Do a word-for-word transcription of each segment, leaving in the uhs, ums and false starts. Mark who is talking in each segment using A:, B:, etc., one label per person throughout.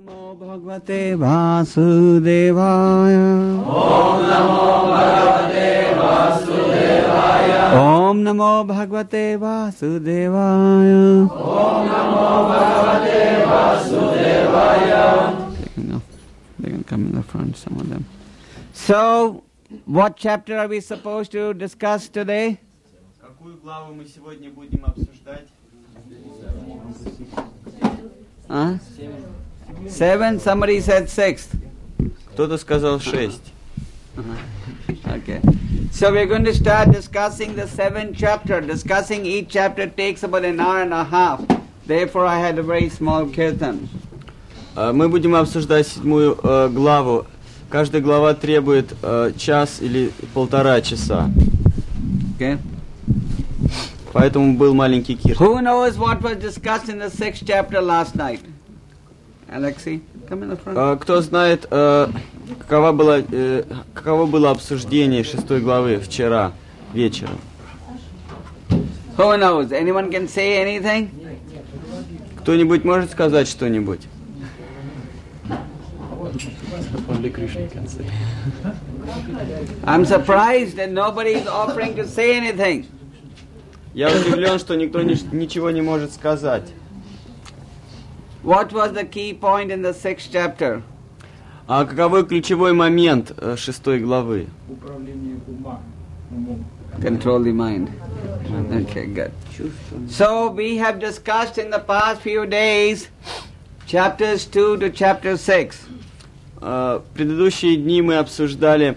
A: Namo Bhagavate Vasudevaya.
B: Om Namo Bhagavate Vasudevaya.
A: Om Namo Bhagavate Vasudevaya.
B: Om Namo Bhagavate Vasudevaya.
A: They can, go. They can come in the front, some of them. So, what chapter are we supposed to discuss today?
C: Какую главу мы сегодня будем обсуждать?
A: Huh? Seven. Somebody said six.
C: Кто-то сказал шесть.
A: Okay. So we're going to start discussing the seventh chapter. Discussing each chapter takes about an hour and a half. Therefore, I had a very small kirtan.
C: Мы будем обсуждать седьмую э, главу. Каждая глава требует э, час или полтора часа.
A: Okay.
C: Поэтому был маленький киртан.
A: Who knows what was discussed in the sixth chapter last night? Alexei, come in the front.
C: Э, кто знает, э, какова была, э, каково было обсуждение шестой главы вчера вечером?
A: Who knows? Anyone can say anything?
C: Кто-нибудь может сказать что-нибудь?
D: Only Krishna can say.
A: I'm surprised that nobody is offering to say anything.
C: Я удивлен, что никто ни, ничего не может сказать.
A: What was the key point in the sixth chapter?
C: А каковой ключевой момент э, шестой главы?
D: Управление ума, умом.
A: Control the mind. Okay, good. So we have discussed in the past few days chapters two to chapter six.
C: Uh, предыдущие дни мы обсуждали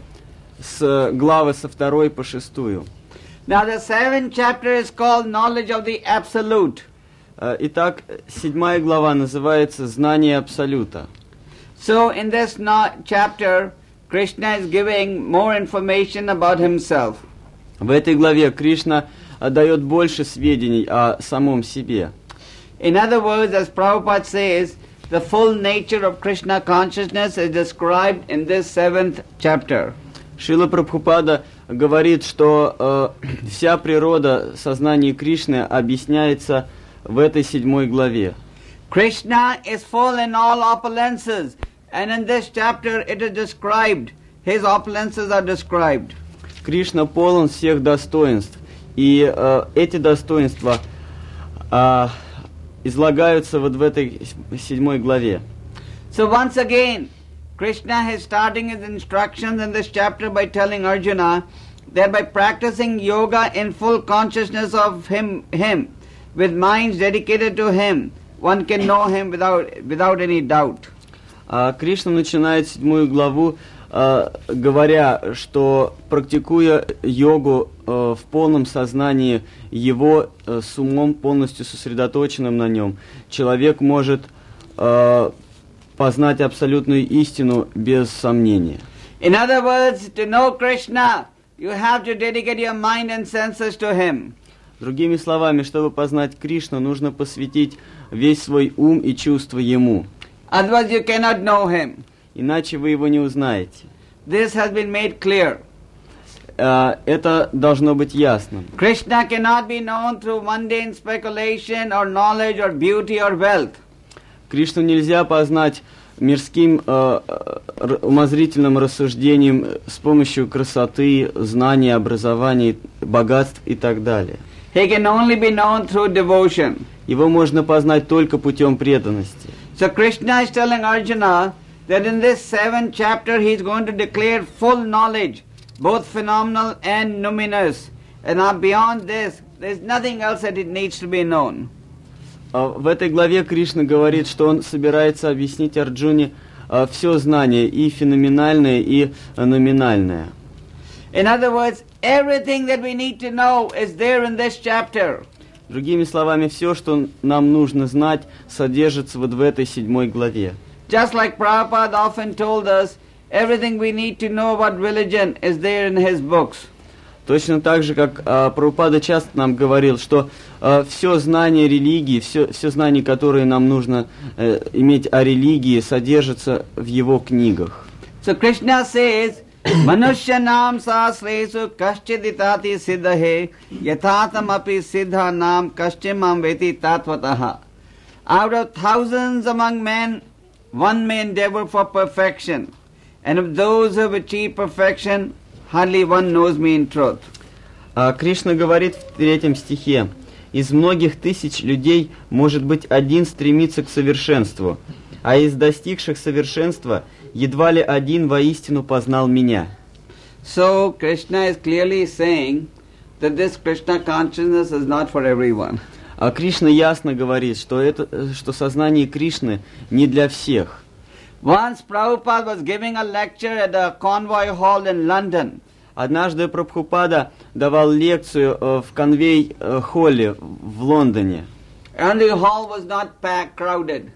C: с главы со второй по шестую.
A: Now the seventh chapter is called Knowledge of the Absolute.
C: Uh, итак, седьмая глава называется «Знание Абсолюта».
A: So in this no- chapter, Krishna is giving more information about himself.
C: В этой главе Кришна дает больше сведений о самом себе.
A: In other words, as Prabhupada says, the full nature of Krishna consciousness is described in this seventh chapter.
C: Шрила Прабхупада говорит, что э, вся природа сознания Кришны объясняется в этой седьмой главе.
A: Krishna is full in all opulences, and in this chapter it is described, his opulences are described.
C: Кришна полон всех достоинств, и э, эти достоинства э, излагаются вот в этой седьмой главе.
A: So once again, Krishna is starting his instructions in this chapter by telling Arjuna that by practicing yoga in full consciousness of him, him, with minds dedicated to him, one can know him without, without any doubt.
C: А Кришна начинает седьмую главу, э, говоря, что практикуя йогу э, в полном сознании его, э, с умом полностью сосредоточенным на нем, человек может э, познать абсолютную истину без сомнения.
A: In other words, to know Krishna, you have to dedicate your mind and senses to him.
C: Другими словами, чтобы познать Кришну, нужно посвятить весь свой ум и чувства ему.
A: Otherwise you cannot know him.
C: Иначе вы его не узнаете.
A: This has been made clear.
C: Uh, это должно быть ясно.
A: Krishna cannot be known through mundane speculation or knowledge or beauty or wealth.
C: Кришну нельзя познать мирским uh, умозрительным рассуждением с помощью красоты, знаний, образования, богатств и так далее.
A: He can only be known through devotion.
C: Его можно познать только путем преданности.
A: So Krishna is telling Arjuna that in this seventh chapter he is going to declare full knowledge, both phenomenal and numinous. And now beyond this, there is nothing else that it needs to be known.
C: Uh, в этой главе Кришна говорит, что он собирается объяснить Арджуне uh, все знание, и феноменальное, и uh, номинальное.
A: In other words, everything that we need to know is there in this chapter.
C: Другими словами, все, что нам нужно знать, содержится вот в этой седьмой главе.
A: Just like Prabhupada often told us, everything we need to know about religion is there in his books.
C: Точно так же, как uh, Прабхупада часто нам говорил, что uh, все знание религии, все, все знание, которое нам нужно uh, иметь о религии, содержится в его книгах.
A: So Krishna says, Manushyanam sahasresu kaschiditati siddhahe yathatam api siddhanam kaschimam veti tatvataha. Out of thousands among men, one may endeavor for perfection, and of those who have achieved perfection, hardly one knows me in truth.
C: А Кришна говорит в третьем стихе: «Из многих тысяч людей, может быть, один стремится к совершенству, а из достигших совершенства едва ли один воистину познал меня».
A: So Krishna is clearly saying that this Krishna consciousness is not for everyone.
C: А Кришна ясно говорит, что это, что сознание Кришны не для всех.
A: Once Prabhupada was giving a lecture at a convoy hall in London.
C: Однажды Прабхупада давал лекцию э, в конвей-холле в Лондоне.
A: And the hall was not packed, crowded.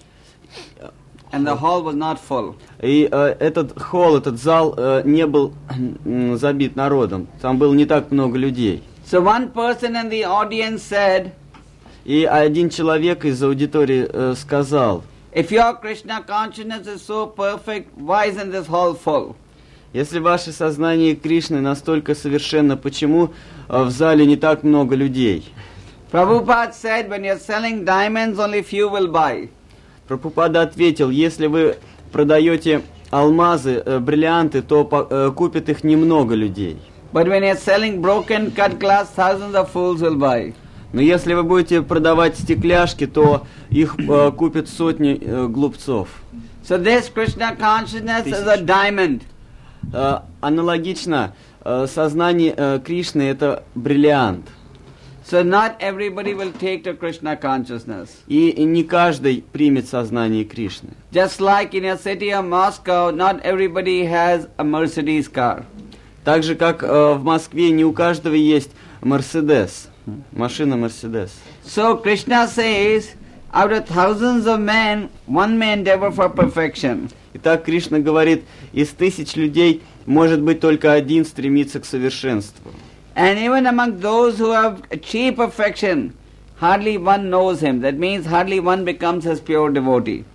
A: And the hall was not full.
C: И э, этот холл, этот зал э, не был э, забит народом. Там было не так много людей.
A: So one person in the audience said,
C: И один человек из аудитории э, сказал:
A: if your Krishna consciousness is so perfect, why isn't this hall full?
C: если ваше сознание Кришны настолько совершенно, почему э, в зале не так много людей?
A: Prabhupada said, when you're selling diamonds, only few will buy.
C: Прабхупада ответил: если вы продаете алмазы, э, бриллианты, то по, э, купит их немного людей.
A: But when you're selling broken cut glass, thousands of fools will buy.
C: Но если вы будете продавать стекляшки, то их э, купят сотни э, глупцов.
A: So this Krishna consciousness is a diamond.
C: Э, аналогично, э, сознание э, Кришны — это бриллиант.
A: So not everybody will take to Krishna consciousness.
C: И, и не каждый примет сознание Кришны.
A: Just like in a city of Moscow, not everybody has a Mercedes car.
C: Так же, как э, в Москве не у каждого есть Мерседес, машина Мерседес.
A: So Krishna says, out of thousands of men, one may endeavor for perfection.
C: Итак, Кришна говорит, из тысяч людей, может быть, только один стремится к совершенству.
A: And even among those who have achieved perfection, hardly one knows him. That means hardly one becomes his pure devotee.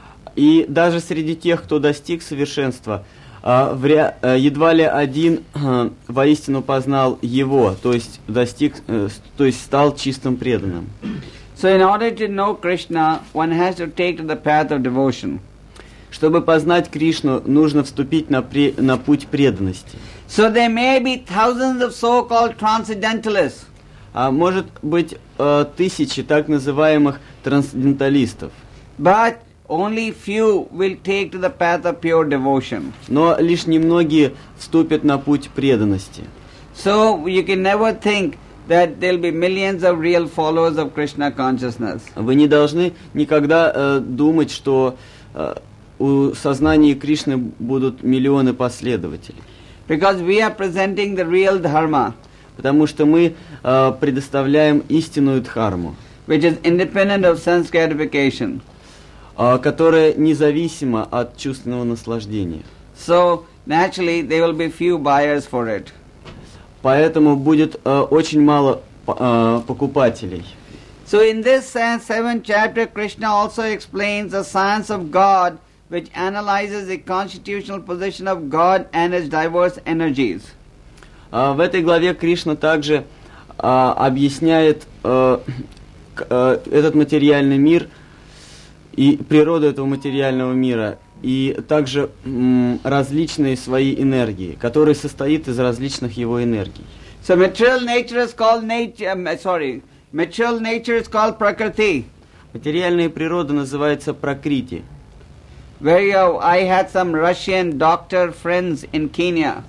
C: И даже среди тех, кто достиг совершенства, э, вря, э, едва ли один э, воистину познал его, то есть достиг, э, то есть стал чистым преданным.
A: So in order to know Krishna, one has to take to the path of devotion.
C: Чтобы познать Кришну, нужно вступить на, пре, на путь преданности.
A: So there may be thousands of so-called transcendentalists.
C: А может быть э, тысячи так называемых трансценденталистов.
A: But only few will take to the path of pure devotion.
C: Но лишь немногие вступят на путь преданности.
A: So you can never think that there will be millions of real followers of Krishna consciousness.
C: Вы не должны никогда э, думать, что э, у сознания Кришны будут миллионы последователей.
A: Because we are presenting the real dharma,
C: Потому что мы э, предоставляем истинную дхарму,
A: which is independent of sense gratification.
C: э, которая независима от чувственного наслаждения.
A: So naturally there will be few buyers for it.
C: Поэтому будет э, очень мало э, покупателей.
A: So in this seventh chapter, Krishna also explains the science of God, which analyzes the constitutional position of God and its diverse energies.
C: Uh, в этой главе Кришна также uh, объясняет uh, к, uh, этот материальный мир и природу этого материального мира, и также um, различные свои энергии, которые состоят из различных его энергий.
A: So material nature is called nature. Um, sorry, material nature is called prakriti.
C: Материальная природа называется пракрити.
A: Where you, I had some Russian doctor friends in Kenya.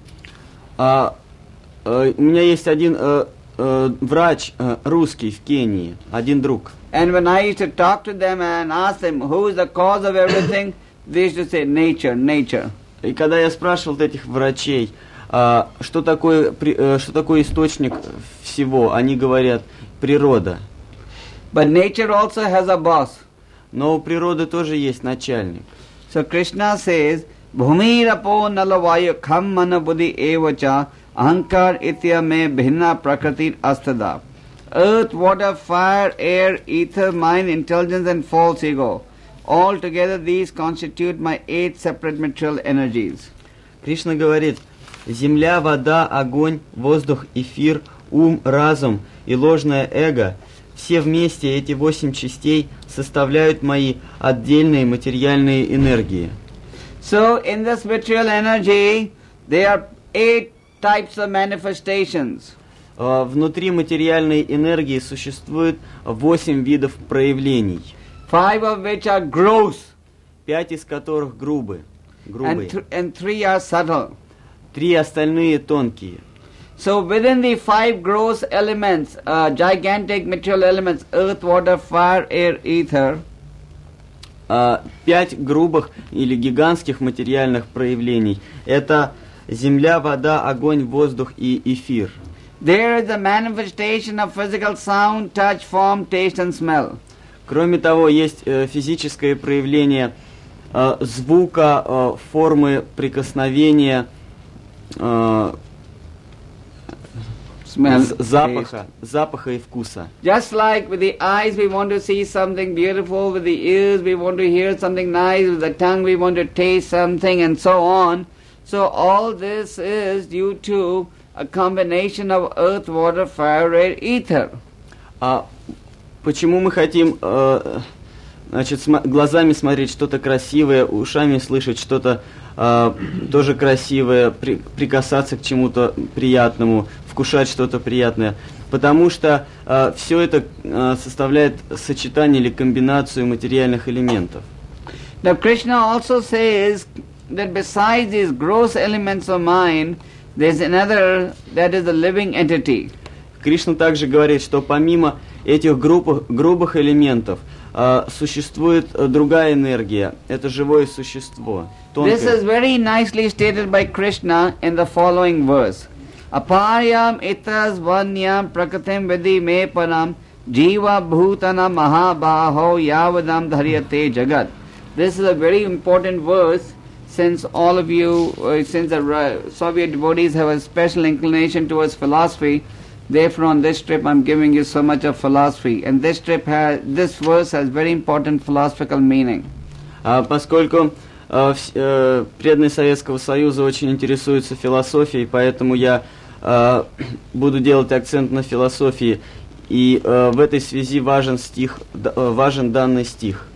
C: А, а, у меня есть один а, а, врач а, русский в Кении, один друг.
A: And when I used to talk to them and ask them who is the cause of everything, they used to say nature, nature.
C: И когда я спрашивал этих врачей, а, что такое, при, а, что такое источник всего, они говорят природа.
A: But nature also has a boss.
C: Но у природы тоже есть начальник.
A: So Krishna says, Bhumirapo nalavayu kham mana buddhi evacha ahankar itya me bhinna prakriti astada. Earth, water, fire, air, ether, mind, intelligence and false ego. All together these constitute my eight separate material energies.
C: Кришна говорит: земля, вода, огонь, воздух, эфир, ум, разум и ложное эго — Все вместе эти восемь частей составляют мои отдельные материальные энергии.
A: So in this material energy, there are eight types of manifestations.
C: Uh, внутри материальной энергии существует восемь видов проявлений.
A: Five of which are gross,
C: Пять из которых грубы, грубые.
A: and, th- and three are subtle.
C: Три остальные тонкие.
A: So within the five gross elements, uh, gigantic material elements, earth, water, fire, air, ether,
C: Uh, пять грубых или гигантских материальных проявлений – это земля, вода, огонь, воздух и эфир.
A: there is a manifestation of physical sound, touch, form, taste and smell.
C: Кроме того, есть э, физическое проявление э, звука, э, формы прикосновения, э,
A: Smell,
C: з- запаха,
A: taste.
C: запаха и вкуса.
A: Just like with the eyes we want to see something beautiful, with the ears we want to hear something nice, with the tongue we want to taste something and so on. So all this is due to a combination of earth, water, fire, air, ether.
C: А почему мы хотим э, значит, см- глазами смотреть что-то красивое, ушами слышать что-то э, тоже красивое, при- прикасаться к чему-то приятному, вкушать что-то приятное? Потому что э, все это э, составляет сочетание или комбинацию материальных элементов.
A: Now Krishna also says that besides these gross elements of mind, there's another that is a living entity.
C: Кришна также говорит, что помимо этих грубых, грубых элементов э, существует э, другая энергия. Это живое существо,
A: This is
C: тонкое.
A: very nicely stated by Krishna in the following verse. Aparyam itas vanyam prakatim vidi me param jiva bhutana mahabaho yavadam dharyate jagat. This is a very important verse since all of you, uh, since the uh, Soviet devotees have a special inclination towards philosophy. Therefore on this trip I'm giving you so much of philosophy. And this trip has, this verse has very important philosophical meaning.
C: А поскольку э, вс- э, преданные Советского Союза очень интересуются философией, поэтому я э, буду делать акцент на философии. И э, в этой связи важен стих, д- э, важен данный стих.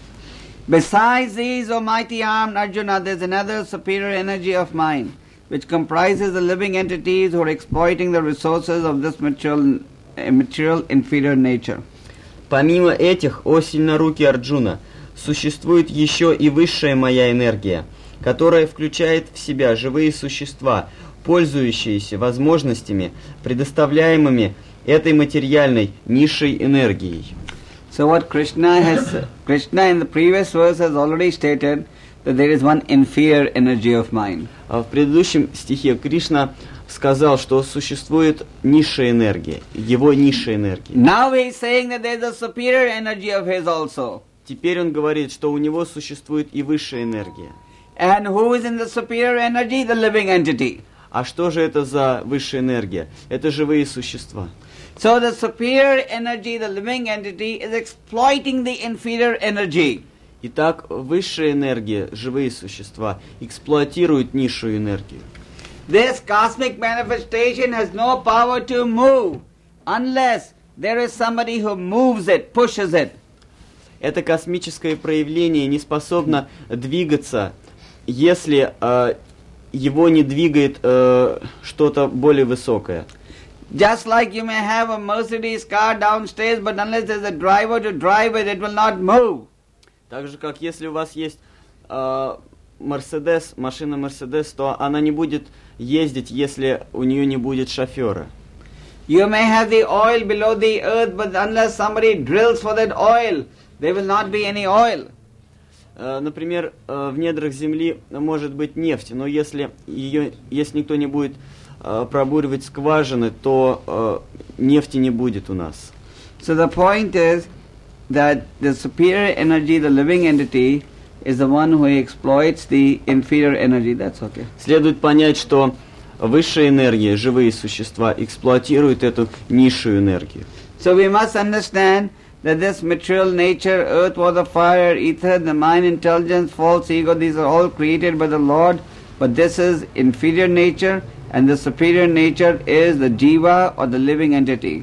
A: Besides these, O mighty armed Arjuna, there is another superior energy of mind, which comprises the living entities who are exploiting the resources of this material, uh, material inferior nature.
C: Помимо этих, о сильнорукий Арджуна, существует еще и высшая моя энергия, которая включает в себя живые существа, пользующиеся возможностями, предоставляемыми этой материальной низшей энергией.
A: So what Krishna has, Krishna in the previous verse has already stated that there is one inferior energy of mind.
C: А в предыдущем стихе Кришна сказал, что существует низшая энергия, его низшая энергия.
A: Now he is saying that there is a superior energy of his also.
C: Теперь он говорит, что у него существует и высшая энергия.
A: And who is in the superior energy? The living entity.
C: А что же это за высшая энергия? Это живые существа.
A: So the superior energy, the living entity, is exploiting the inferior energy.
C: Итак, высшая энергия, живые существа, эксплуатируют низшую энергию.
A: This cosmic manifestation has no power to move unless there is somebody who moves it, pushes it.
C: Это космическое проявление не способно двигаться, если э, его не двигает э, что-то более высокое.
A: Just like you may have a Mercedes car downstairs, but unless there's a driver to drive it, it will not move.
C: Так же, как если у вас есть э, Мерседес, машина Мерседес, то она не будет ездить, если у нее не будет шофера.
A: You may have the oil below the earth, but unless somebody drills for that oil, there will not be any oil.
C: Э, например, э, в недрах земли может быть нефть, но если ее, если никто не будет э, пробуривать скважины, то э, нефти не будет у нас.
A: So the point is that the superior energy, the living entity, is the one who exploits the inferior energy. That's okay.
C: Следует понять, что высшая энергия, живые существа, эксплуатируют эту низшую энергию.
A: So we must understand that this material nature, earth, water, fire, ether, the mind, intelligence, false ego, these are all created by the Lord, but this is inferior nature, and the superior nature is the jiva or the living entity.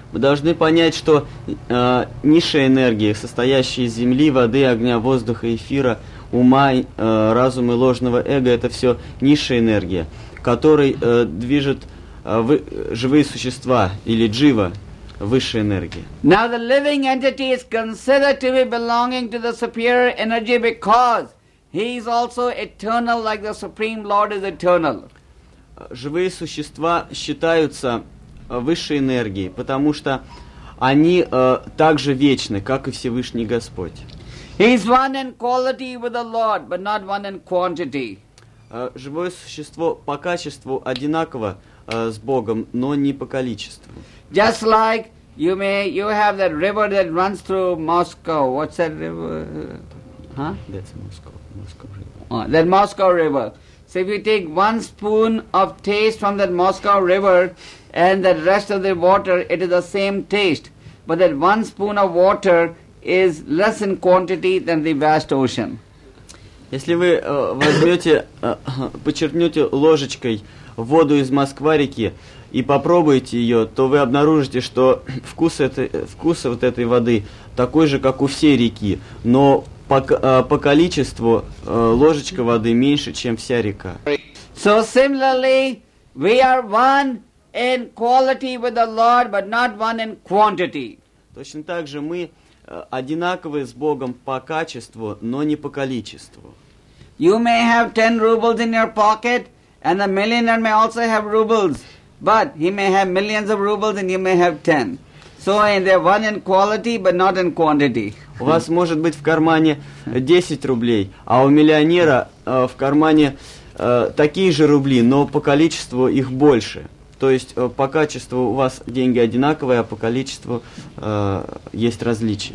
C: Мы должны понять, что э, низшие энергии, состоящие из земли, воды, огня, воздуха, эфира, ума, э, разума и ложного эго, это все низшая энергия, которой э, движет э, вы, живые существа или джива, высшая энергия.
A: Now the living entity is considered to be belonging to the superior energy because he is also eternal, like the Supreme Lord is eternal.
C: Живые существа считаются высшей энергией, потому что они э, также вечны, как и Всевышний Господь.
A: He is one in quality with the Lord, but not one in quantity.
C: Э, живое существо по качеству одинаково э, с Богом, но не по количеству.
A: Just like you may, you have that river that runs through Moscow. What's that river? Huh?
C: That's Moscow. Moscow River.
A: Oh, that Moscow River. So if you take one spoon of taste from that Moscow River and the rest of the water, it is the same taste. But that one spoon of water is less in quantity than the vast ocean.
C: Если вы э, возьмете, э, почерпнете ложечкой воду из Москва-реки и попробуете ее, то вы обнаружите, что вкус, этой, вкус вот этой воды такой же, как у всей реки, но по, э, по количеству э, ложечка воды меньше, чем вся река.
A: So similarly, we are one in quality with the Lord, but not one in quantity.
C: Точно так же мы э, одинаковы с Богом по качеству, но не по количеству.
A: You may have ten rubles in your pocket, and the millionaire may also have rubles, but he may have millions of rubles and you may have ten. So they're one in quality, but not in quantity.
C: У вас может быть в кармане десять рублей, а у миллионера э, в кармане э, такие же рубли, но по количеству их больше. То есть э, по качеству у вас деньги одинаковые, а по количеству э, есть различия.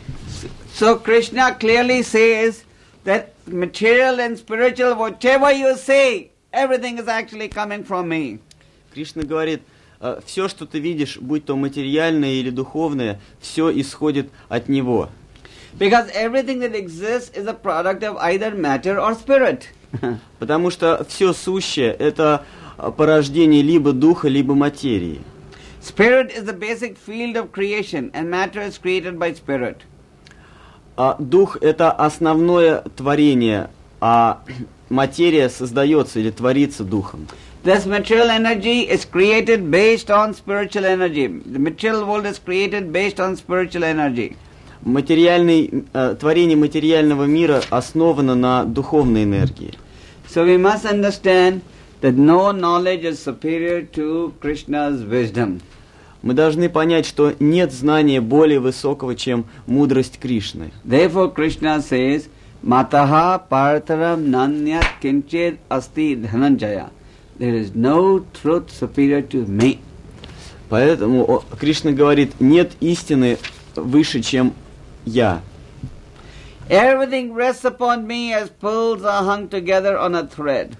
A: So Krishna clearly says that material and spiritual, whatever you say, everything is actually coming from me.
C: Кришна говорит, э, все, что ты видишь, будь то материальное или духовное, все исходит от Него.
A: Because everything that exists is a product of either matter or spirit.
C: Потому что все сущее – это порождение либо духа, либо материи.
A: Spirit is the basic field of creation, and matter is created by spirit.
C: А дух – это основное творение, а материя создается или творится духом.
A: This material energy is created based on spiritual energy. The material world is created based on spiritual energy.
C: Материальный, э, творение материального мира основано на духовной энергии.
A: So we must understand that no knowledge is superior to Krishna's wisdom.
C: Мы должны понять, что нет знания более высокого, чем мудрость Кришны.
A: Therefore Krishna says, Mataha partaram nanyat kinchid asti dhananjaya. There is no truth superior to me.
C: Поэтому Кришна говорит, нет истины выше, чем я.
A: Everything rests upon me as pearls are hung together on a thread.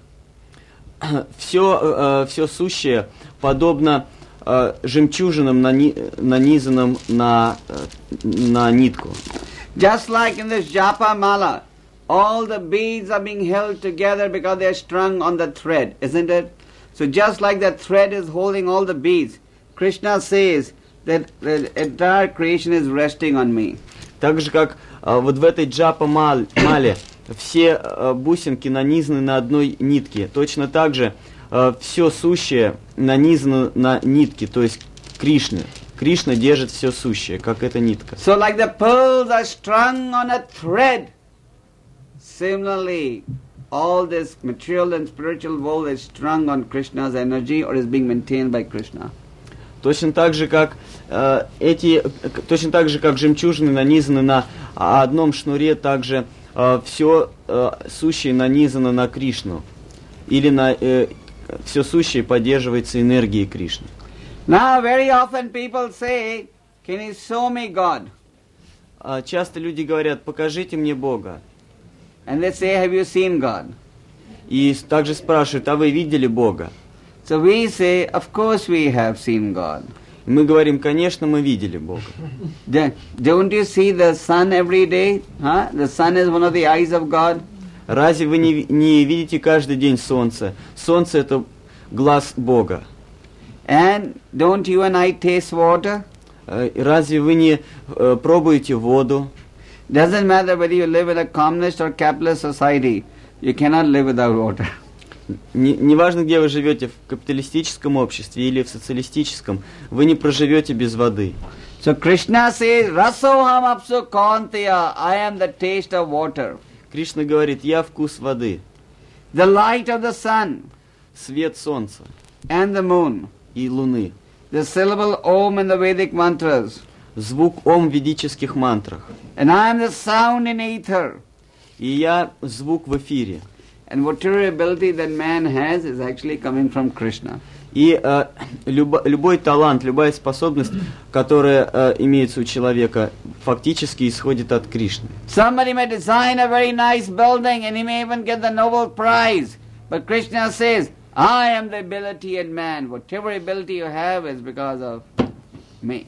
C: Все, э, все сущее подобно э, жемчужинам, нани, нанизанным на, э, на нитку.
A: Just like in this japa mala, all the beads are being held together because they are strung on the thread, isn't it? So just like that thread is holding all the beads, Krishna says that the entire creation is resting on me.
C: Так же, как э, вот в этой джапа мале все э, бусинки нанизаны на одной нитке, точно так же э, все сущее нанизано на нитке, то есть Кришна. Кришна держит все сущее, как эта нитка.
A: So like the pearls are strung on a thread, similarly, all this material and spiritual world is strung on Krishna's energy or is being maintained by Krishna.
C: Точно так же, как э, эти, точно так же, как жемчужины нанизаны на одном шнуре, также э, все э, сущее нанизано на Кришну, или на э, все сущее поддерживается энергией Кришны.
A: Now, very often people say, "Can you show me God?"
C: А часто люди говорят, покажите мне Бога.
A: And they say, "Have you seen God?"
C: И также спрашивают, а вы видели Бога?
A: So we say, "Of course we have seen God."
C: И мы говорим, конечно, мы видели Бога.
A: Don't you see the sun every day? Huh? The sun is one of the eyes of God.
C: Разве вы не, не видите каждый день солнце? Солнце – это глаз Бога.
A: And don't you and I taste water?
C: Э, Разве вы не э, пробуете воду?
A: Doesn't matter whether you live in a communist or capitalist society, you cannot live without water.
C: Не, неважно, где вы живете, в капиталистическом обществе или в социалистическом, вы не проживете без воды.
A: So Krishna says, Rasoham apsu kaunteya, I am the taste of water.
C: Кришна говорит, я вкус воды,
A: The light of the sun
C: свет солнца
A: and the moon.
C: и луны,
A: The syllable Om in the Vedic mantras.
C: звук Ом в ведических мантрах.
A: And I am the sound in ether.
C: И я звук в эфире.
A: And whatever ability that man has is actually coming from Krishna.
C: И э, любо, любой талант, любая способность, которая э, имеется у человека, фактически исходит от Кришны.
A: Somebody may design a very nice building and he may even get the Nobel Prize. But Krishna says, I am the ability in man. Whatever ability you have is because of me.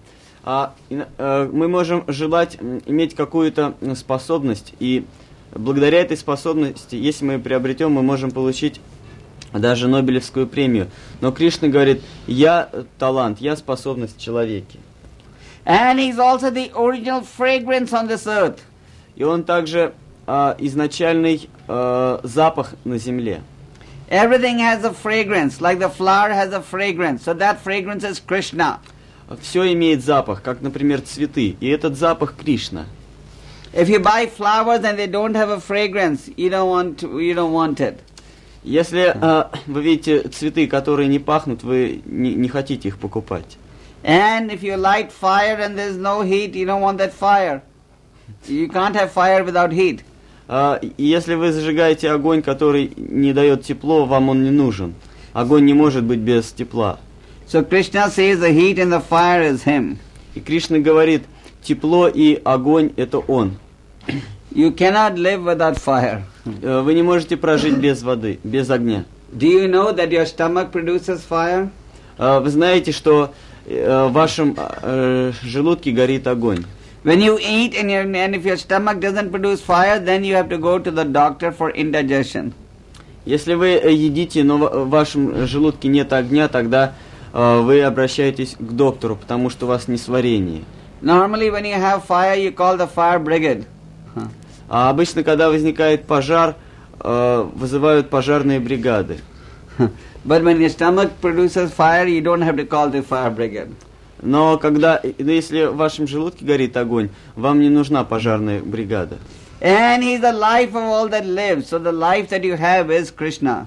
C: А, и, э, мы можем желать м, иметь какую-то м, способность, и благодаря этой способности, если мы ее приобретем, мы можем получить даже Нобелевскую премию. Но Кришна говорит, я талант, я способность в человеке.
A: And he's also the original fragrance on this earth.
C: И он также э, изначальный э, запах на земле.
A: Everything has a fragrance, like the flower has a fragrance. So that fragrance is Krishna.
C: Все имеет запах, как, например, цветы, и этот запах Кришна.
A: If you buy flowers and they don't have a fragrance, you don't want to, you don't want it.
C: Если э, вы видите цветы, которые не пахнут, вы не, не хотите их покупать.
A: And if you light fire and there's no heat, you don't want that fire. You can't have fire without heat.
C: А, и если вы зажигаете огонь, который не дает тепло, вам он не нужен. Огонь не может быть без тепла.
A: So Krishna says the heat and the fire is him.
C: И Кришна говорит, тепло и огонь – это он.
A: You cannot live without fire.
C: Э, Вы не можете прожить без воды, без огня.
A: Do you know that your stomach produces fire?
C: А, Вы знаете, что э, в вашем э, желудке горит огонь.
A: When you eat and, your, and if your stomach doesn't produce fire, then you have to go to the doctor for indigestion.
C: Если вы э, едите, но в в вашем желудке нет огня, тогда э, вы обращаетесь к доктору, потому что у вас несварение.
A: Normally when you have fire, you call the fire brigade.
C: А обычно, когда возникает пожар, э, вызывают пожарные бригады.
A: But when your stomach produces fire, you don't have to call the fire brigade.
C: Но когда, ну, если в вашем желудке горит огонь, вам не нужна пожарная бригада.
A: And he's the life of all that lives. So the life that you have is Krishna.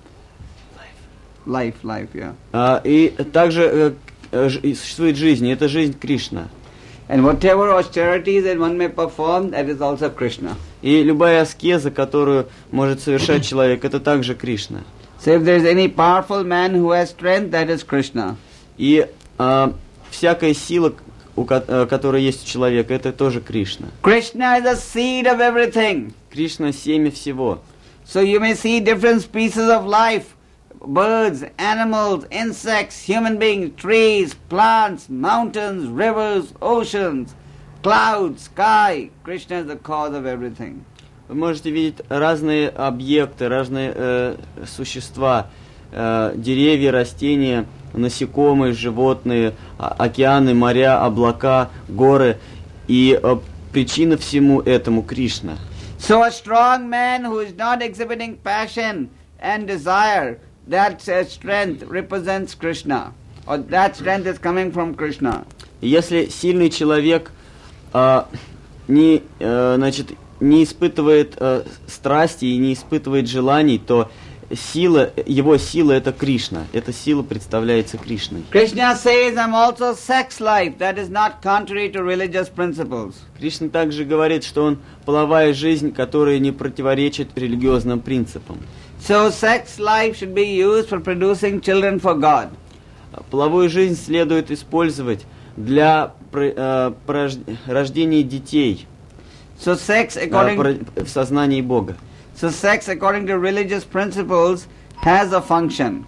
A: Life, life, yeah.
C: А, и также э, э, ж- и существует жизнь, и это жизнь Кришна.
A: And whatever austerities that one may perform, that is also Krishna.
C: И любая аскеза, которую может совершать человек, это также Кришна.
A: So if there is any powerful man who has strength, that is Krishna.
C: И а, всякая сила, у ко- э, которая есть у человека, это тоже Кришна.
A: Krishna is the seed of everything.
C: Кришна – семя всего.
A: So you may see different species of life. Birds, animals, insects, human beings, trees, plants, mountains, rivers, oceans, clouds, sky. Krishna is the cause of everything.
C: Вы можете видеть разные объекты, разные э, существа, э, деревья, растения, насекомые, животные, а- океаны, моря, облака, горы. И э, причина всему этому Кришна.
A: So a strong man who is not exhibiting passion and desire, that uh, strength represents Krishna. Or that strength is coming from Krishna.
C: И если сильный человек э, не, э, значит, не испытывает э, страсти и не испытывает желаний, то сила, его сила – это Кришна. Эта сила представляется Кришной.
A: Krishna says, I'm also sex life. That is not contrary to religious principles.
C: Кришна также говорит, что он половая жизнь, которая не противоречит религиозным принципам.
A: So sex life should be used for producing children for God.
C: Половую жизнь следует использовать для про- э, порож- рождения детей
A: So sex
C: э,
A: according
C: про- в сознании Бога.
A: so sex according to religious principles has a function.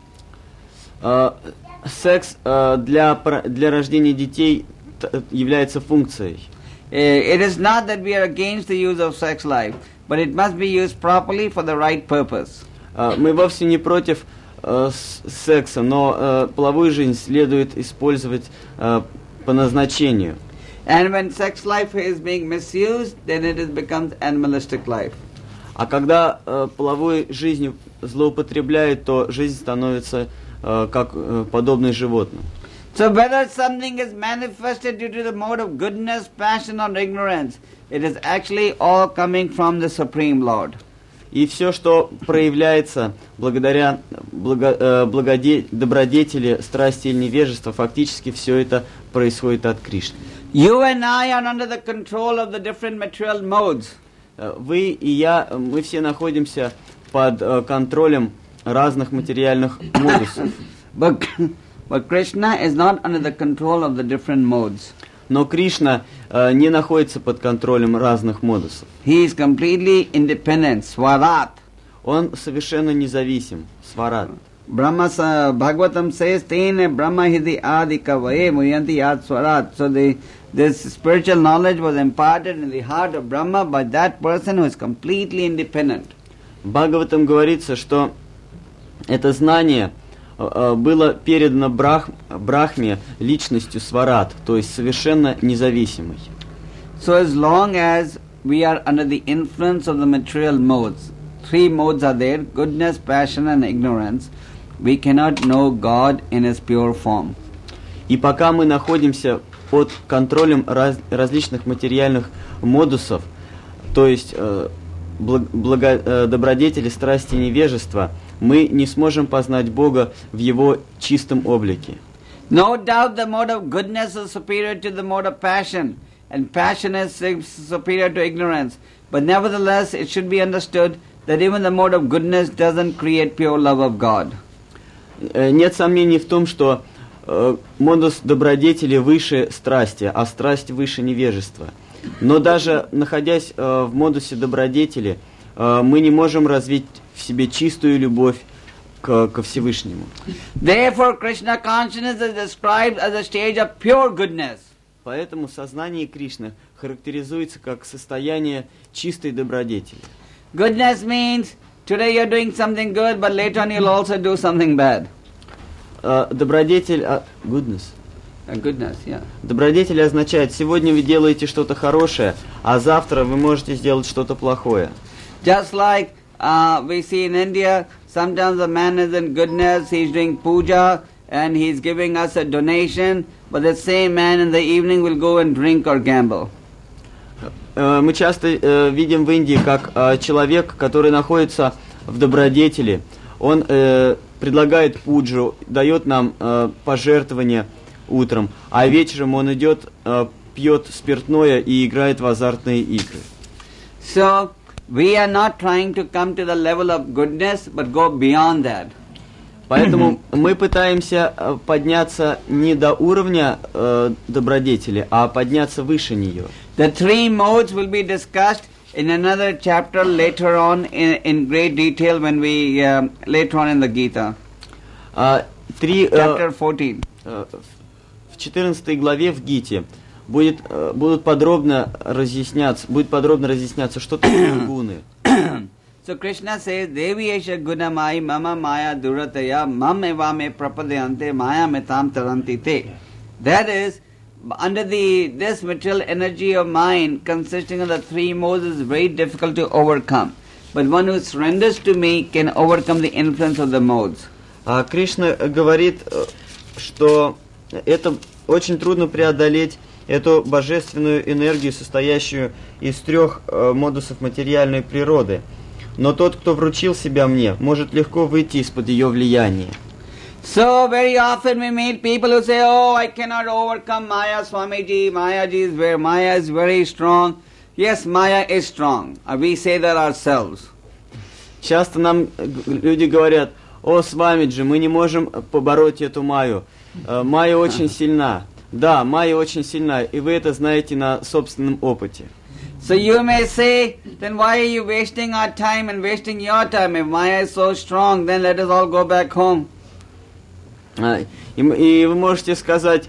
C: Э, Секс э, для, про- для рождения детей т- является функцией.
A: Eh, It is not that we are against the use of sex life, but it must be used properly for the right purpose.
C: Э, Мы вовсе не против э, с- секса, но э, половую жизнь следует использовать э, по по назначению.
A: And when sex life is being misused, then it is becomes animalistic life.
C: А когда э, половой жизнью злоупотребляют, то жизнь становится э, как э, подобной животным.
A: So whether something is manifested due to the mode of goodness, passion or ignorance, it is actually all coming from the Supreme Lord.
C: И все, что проявляется благодаря благо, э, благоде, добродетели, страсти или невежества, фактически все это происходит от Кришны.
A: You and I are under the control of the different material modes.
C: Вы и я, мы все находимся под э, контролем разных материальных модусов.
A: But, but Krishna is not under the control of the different modes.
C: Но Кришна э, не находится под контролем разных модусов.
A: He is completely independent, Swarat.
C: Он совершенно независим, Сварат.
A: Brahma uh, Bhagavatam says, Tene Brahma hidi adika vaye muyanti yad Swarat. So the, this spiritual knowledge was imparted in the heart of Brahma by that person who is completely independent.
C: В Бхагаватам говорится, что это знание было передано Брах, Брахме личностью Сварат, то есть совершенно независимой.
A: So as long as we are under the influence of the material modes, three modes are there, goodness, passion and ignorance, we cannot know God in His pure form.
C: И пока мы находимся под контролем раз, различных материальных модусов, то есть э, благо, э, добродетели, страсти и невежества, мы не сможем познать Бога в Его чистом облике.
A: No doubt the mode of goodness is superior to the mode of passion, and passion is superior to ignorance. But nevertheless, it should be understood that even the mode of goodness doesn't create pure love of God.
C: Нет сомнений в том, что э, модус добродетели выше страсти, а страсть выше невежества. Но даже находясь э, в модусе добродетели, э, мы не можем развить в себе чистую любовь к, ко Всевышнему.
A: Therefore, Krishna consciousness is described as a stage of pure goodness.
C: Поэтому сознание Кришны характеризуется как состояние чистой добродетели.
A: Goodness means today you're doing something good, but later on you'll also do something bad.
C: Uh, добродетель, uh, goodness.
A: Uh, goodness, yeah.
C: Добродетель означает, сегодня вы делаете что-то хорошее, а завтра вы можете сделать что-то плохое.
A: Just like uh, we see in India, sometimes a man is in goodness, he's doing puja, and he's giving us a donation, but the same man in the evening will go and drink or gamble.
C: Uh, мы часто uh, видим в Индии, как uh, человек, который находится в добродетели, он uh, предлагает пуджу, дает нам uh, пожертвования утром, а вечером он идет, uh, пьет спиртное и играет в азартные игры.
A: So, we are not trying to come to the level of goodness, but go beyond that.
C: Поэтому мы пытаемся подняться не до уровня э, добродетели, а подняться выше нее.
A: The three modes will be discussed in another chapter later on in, in great detail when we um, later on in the Gita.
C: А, три,
A: Chapter
C: э,
A: fourteen.
C: э, в четырнадцатой главе в Гите будет, э, будут подробно разъясняться, будет подробно разъясняться, что такое гуны.
A: So Krishna says, Devi esha gunamai mama maya durataya mam evame prapadayante maya metam taranti te. That is, under the this material energy of mind consisting of the three modes is very difficult to overcome. But one who surrenders to me can overcome the influence of the modes.
C: А Кришна говорит, что это очень трудно преодолеть эту божественную энергию, состоящую из трех э, модусов материальной природы. Но тот, кто вручил себя мне, может легко выйти из-под ее влияния.
A: So very often we meet people who say, "Oh, I cannot overcome Maya, Swamiji. Maya ji is very, Maya is very strong." Yes, Maya is strong. We say that ourselves.
C: Часто нам люди говорят: "О, Свамиджи, мы не можем побороть эту Майю. Майя очень сильна." Да, Майя очень сильна, и вы это знаете на собственном опыте.
A: So you may say, then why are you wasting our time and wasting your time? If Maya is so strong, then let us all go back home.
C: И, и вы можете сказать: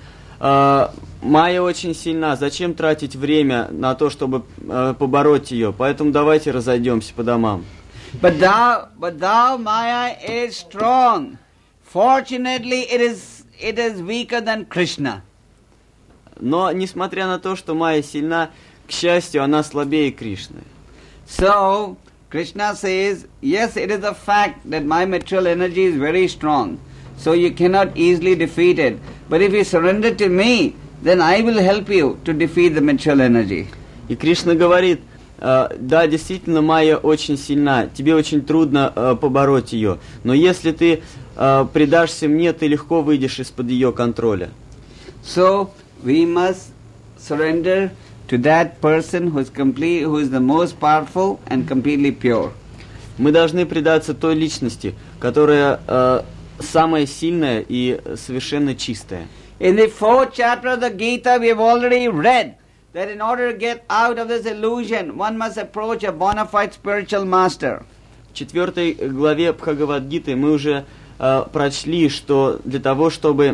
C: Майя очень сильна, зачем тратить время на то, чтобы побороть ее? Поэтому давайте разойдемся по домам.
A: But thou, but thou, Maya is strong. Fortunately, it is it is weaker than Krishna.
C: Но, несмотря на то, что Майя сильна, к счастью, она слабее Кришны.
A: So, Krishna says, yes, it is a fact that my material energy is very strong, so you cannot easily defeat it. But if you surrender to me, then I will help you to defeat the material energy.
C: И Кришна говорит, э, да, действительно, Майя очень сильна, тебе очень трудно э, побороть ее, но если ты э, предашься мне, ты легко выйдешь из-под ее контроля.
A: So, we must surrender to that person who is complete, who is the most powerful and completely pure.
C: Мы должны предаться той личности, которая э, самая сильная и совершенно чистая.
A: In the fourth chapter of the Gita, we have already read that in order to get out of this illusion, one must approach a bona fide spiritual master.
C: В четвертой главе Бхагавад-гиты мы уже э, прочли, что для того, чтобы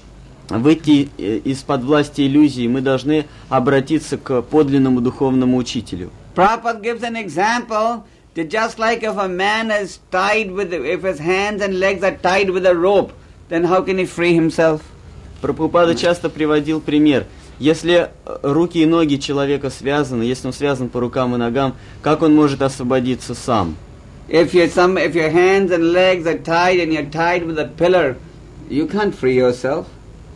C: выйти из-под власти иллюзий, мы должны обратиться к подлинному духовному учителю.
A: Prabhupada gives an example that just like if a man is tied with, if his hands and legs are tied with a rope, then how can he free himself?
C: Прабхупада часто приводил пример. Если руки и ноги человека связаны, если он связан по рукам и ногам, как он может освободиться сам?
A: If, you're some, if your hands and legs are tied and you're tied with a pillar, you can't free yourself.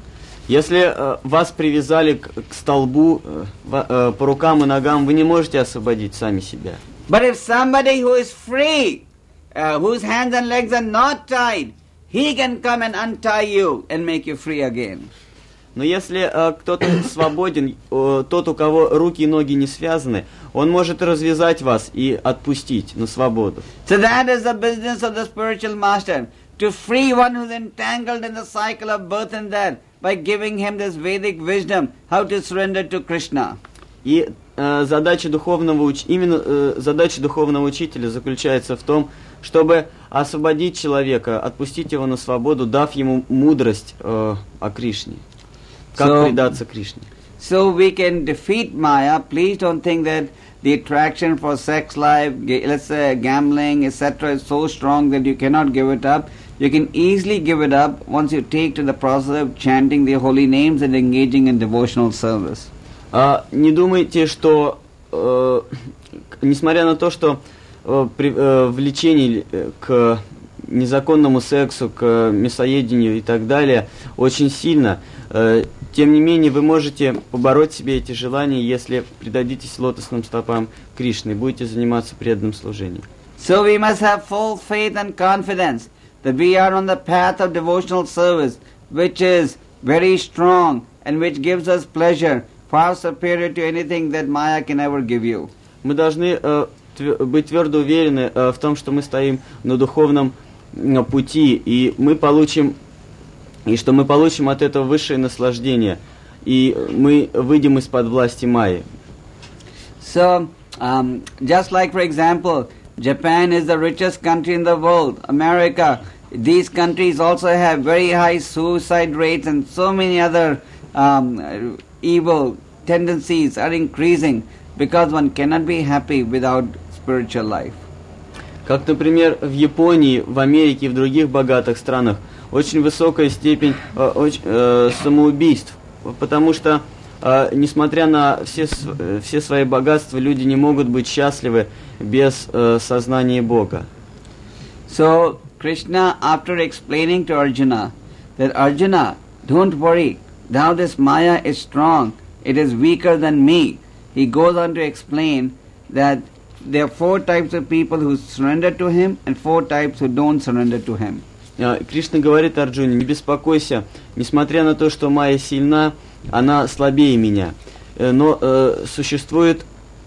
C: Если э, вас привязали к, к столбу э, в, э, по рукам и ногам, вы не можете освободить сами себя.
A: But if somebody who is free, uh, whose hands and legs are not tied, he can come and untie you and make you free again.
C: Но если э, кто-то свободен, э, тот, у кого руки и ноги не связаны, он может развязать вас и отпустить на свободу.
A: So that is the business of the spiritual master, to free one who is entangled in the cycle of birth and death by giving him this Vedic wisdom, how to surrender to Krishna.
C: И э, задача духовного уч... именно э, задача духовного учителя заключается в том, чтобы освободить человека, отпустить его на свободу, дав ему мудрость э, о Кришне. Как
A: So-
C: предаться Кришне.
A: So we can defeat Maya. Please don't think that the attraction for sex life, ga- let's say gambling, et cetera is so strong that you cannot give it up. You can easily give it up once you take to the process of chanting the holy names and engaging in devotional service.
C: А, не думайте, что, э, несмотря на то, что э, при, э, влечение э, к незаконному сексу, к мясоедению и так далее очень сильно, э, тем не менее вы можете побороть себе эти желания, если предадитесь лотосным стопам Кришны и будете заниматься преданным служением.
A: So we must have full faith and confidence that we are on the path of devotional service, which is very strong and which gives us pleasure, far superior to anything that Maya can ever give you.
C: Мы должны э, твер- быть твердо уверены э, в том, что мы стоим на духовном э, пути, и мы получим, и что мы получим от этого высшее наслаждение, и мы выйдем из-под власти Майи.
A: So, um, just like for example, Japan is the richest country in the world, America, these countries also have very high suicide rates and so many other um, evil tendencies are increasing because one cannot be happy without spiritual life.
C: Как, например, в Японии, в Америке и в других богатых странах очень высокая степень э, оч- э, самоубийств, потому что, э, несмотря на все, с- э, все свои богатства, люди не могут быть счастливы без э, сознания Бога.
A: So, Krishna, after explaining to Arjuna that Arjuna, don't worry, now this Maya is strong, it is weaker than me, he goes on to explain that there are four types of people who surrender to him and four types who don't surrender to him.
C: Э, Кришна говорит Арджуне: не беспокойся, несмотря на то, что Майя сильна, она слабее меня. Э, но э, существует,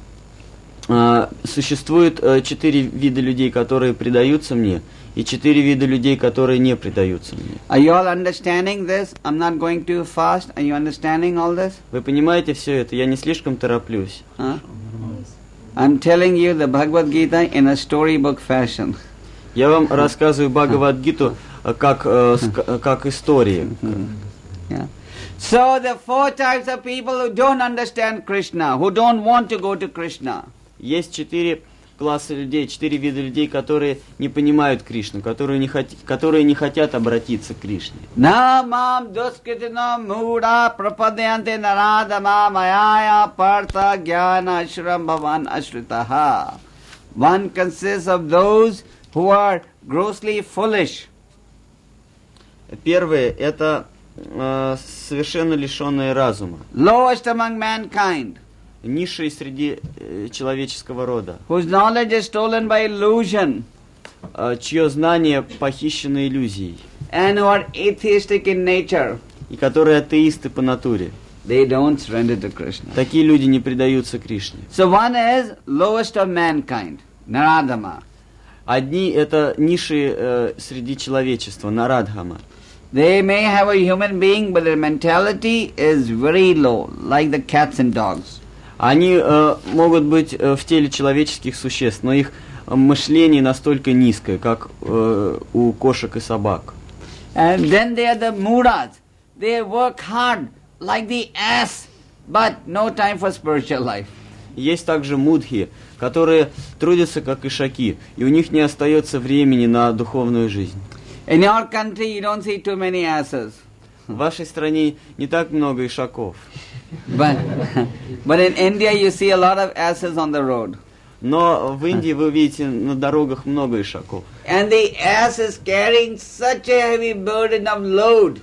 C: э, существует э, четыре вида людей, которые предаются мне, и четыре вида людей, которые не предаются мне.
A: Are you all understanding this? I'm not going too fast. Are you understanding all this?
C: Вы понимаете все это? Я не слишком тороплюсь.
A: Huh? I'm telling you the Bhagavad Gita in a storybook fashion.
C: Я вам рассказываю Бхагавад-гиту э, как, э, ск- как истории.
A: Yeah. So the four types of people who don't understand Krishna, who don't want to go to Krishna.
C: Есть четыре классы людей, четыре вида людей, которые не понимают Кришну, которые не, хот... которые не хотят обратиться к Кришне.
A: Namam duskritina mura prapadyante naradama mayaya partha jnana ashram bhavan ashritaha. One consists of those who are grossly foolish.
C: Первое – это э, совершенно лишенные разума.
A: Lowest among mankind.
C: Низшие среди э, человеческого рода.
A: Whose knowledge is stolen by illusion.
C: Э, чье знание похищено иллюзией.
A: And who are atheistic in nature.
C: И которые атеисты по натуре.
A: They don't surrender to Krishna.
C: Такие люди не предаются Кришне.
A: So one is lowest of mankind, Naradama.
C: Одни это низшие э, среди человечества, Нарадхама.
A: They may have a human being, but their mentality is very low, like the cats and dogs.
C: Они э, могут быть э, в теле человеческих существ, но их мышление настолько низкое, как э, у кошек и собак.
A: And then they are the muras. They work hard, like the ass, but no time for spiritual life.
C: Есть также мудхи, которые трудятся как ишаки, и у них не остается времени на духовную жизнь.
A: In your country, you don't see too many asses.
C: В вашей стране не так много ишаков.
A: But, but in India, you see a lot of asses on the road.
C: Но в Индии вы видите на дорогах много ишаков.
A: And the ass is carrying such a heavy burden of load.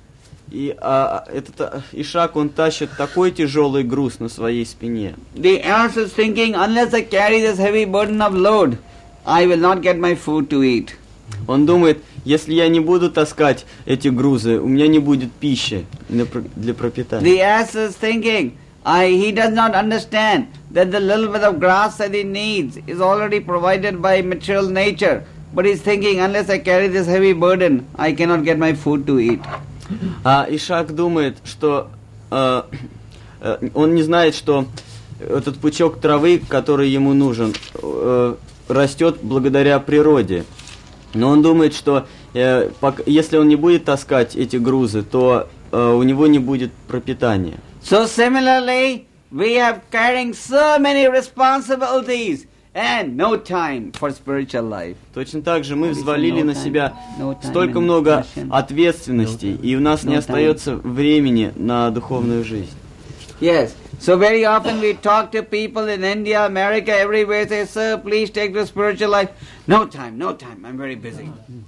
C: И а, этот а, ишак, он тащит такой тяжелый груз на своей спине.
A: The ass is thinking, unless I carry this heavy burden of load, I will not get my food to eat.
C: Он думает, если я не буду таскать эти грузы, у меня не будет пищи для, для пропитания.
A: The ass is thinking, I, he does not understand that the little bit of grass that he needs is already provided by material nature. But he's thinking, unless I carry this heavy burden, I cannot get my food to eat.
C: А ишак думает, что э, э, он не знает, что этот пучок травы, который ему нужен, э, растет благодаря природе. Но он думает, что э, пок- если он не будет таскать эти грузы, то э, у него не будет пропитания.
A: So similarly, we have carrying so many responsibilities and no time for spiritual life.
C: Точно так же мы взвалили на себя столько много ответственностей, и у нас не остается времени на духовную жизнь.
A: Yes. So very often we talk to people in India, America, everywhere, say, sir, please take the spiritual life. No time, no time, I'm very busy.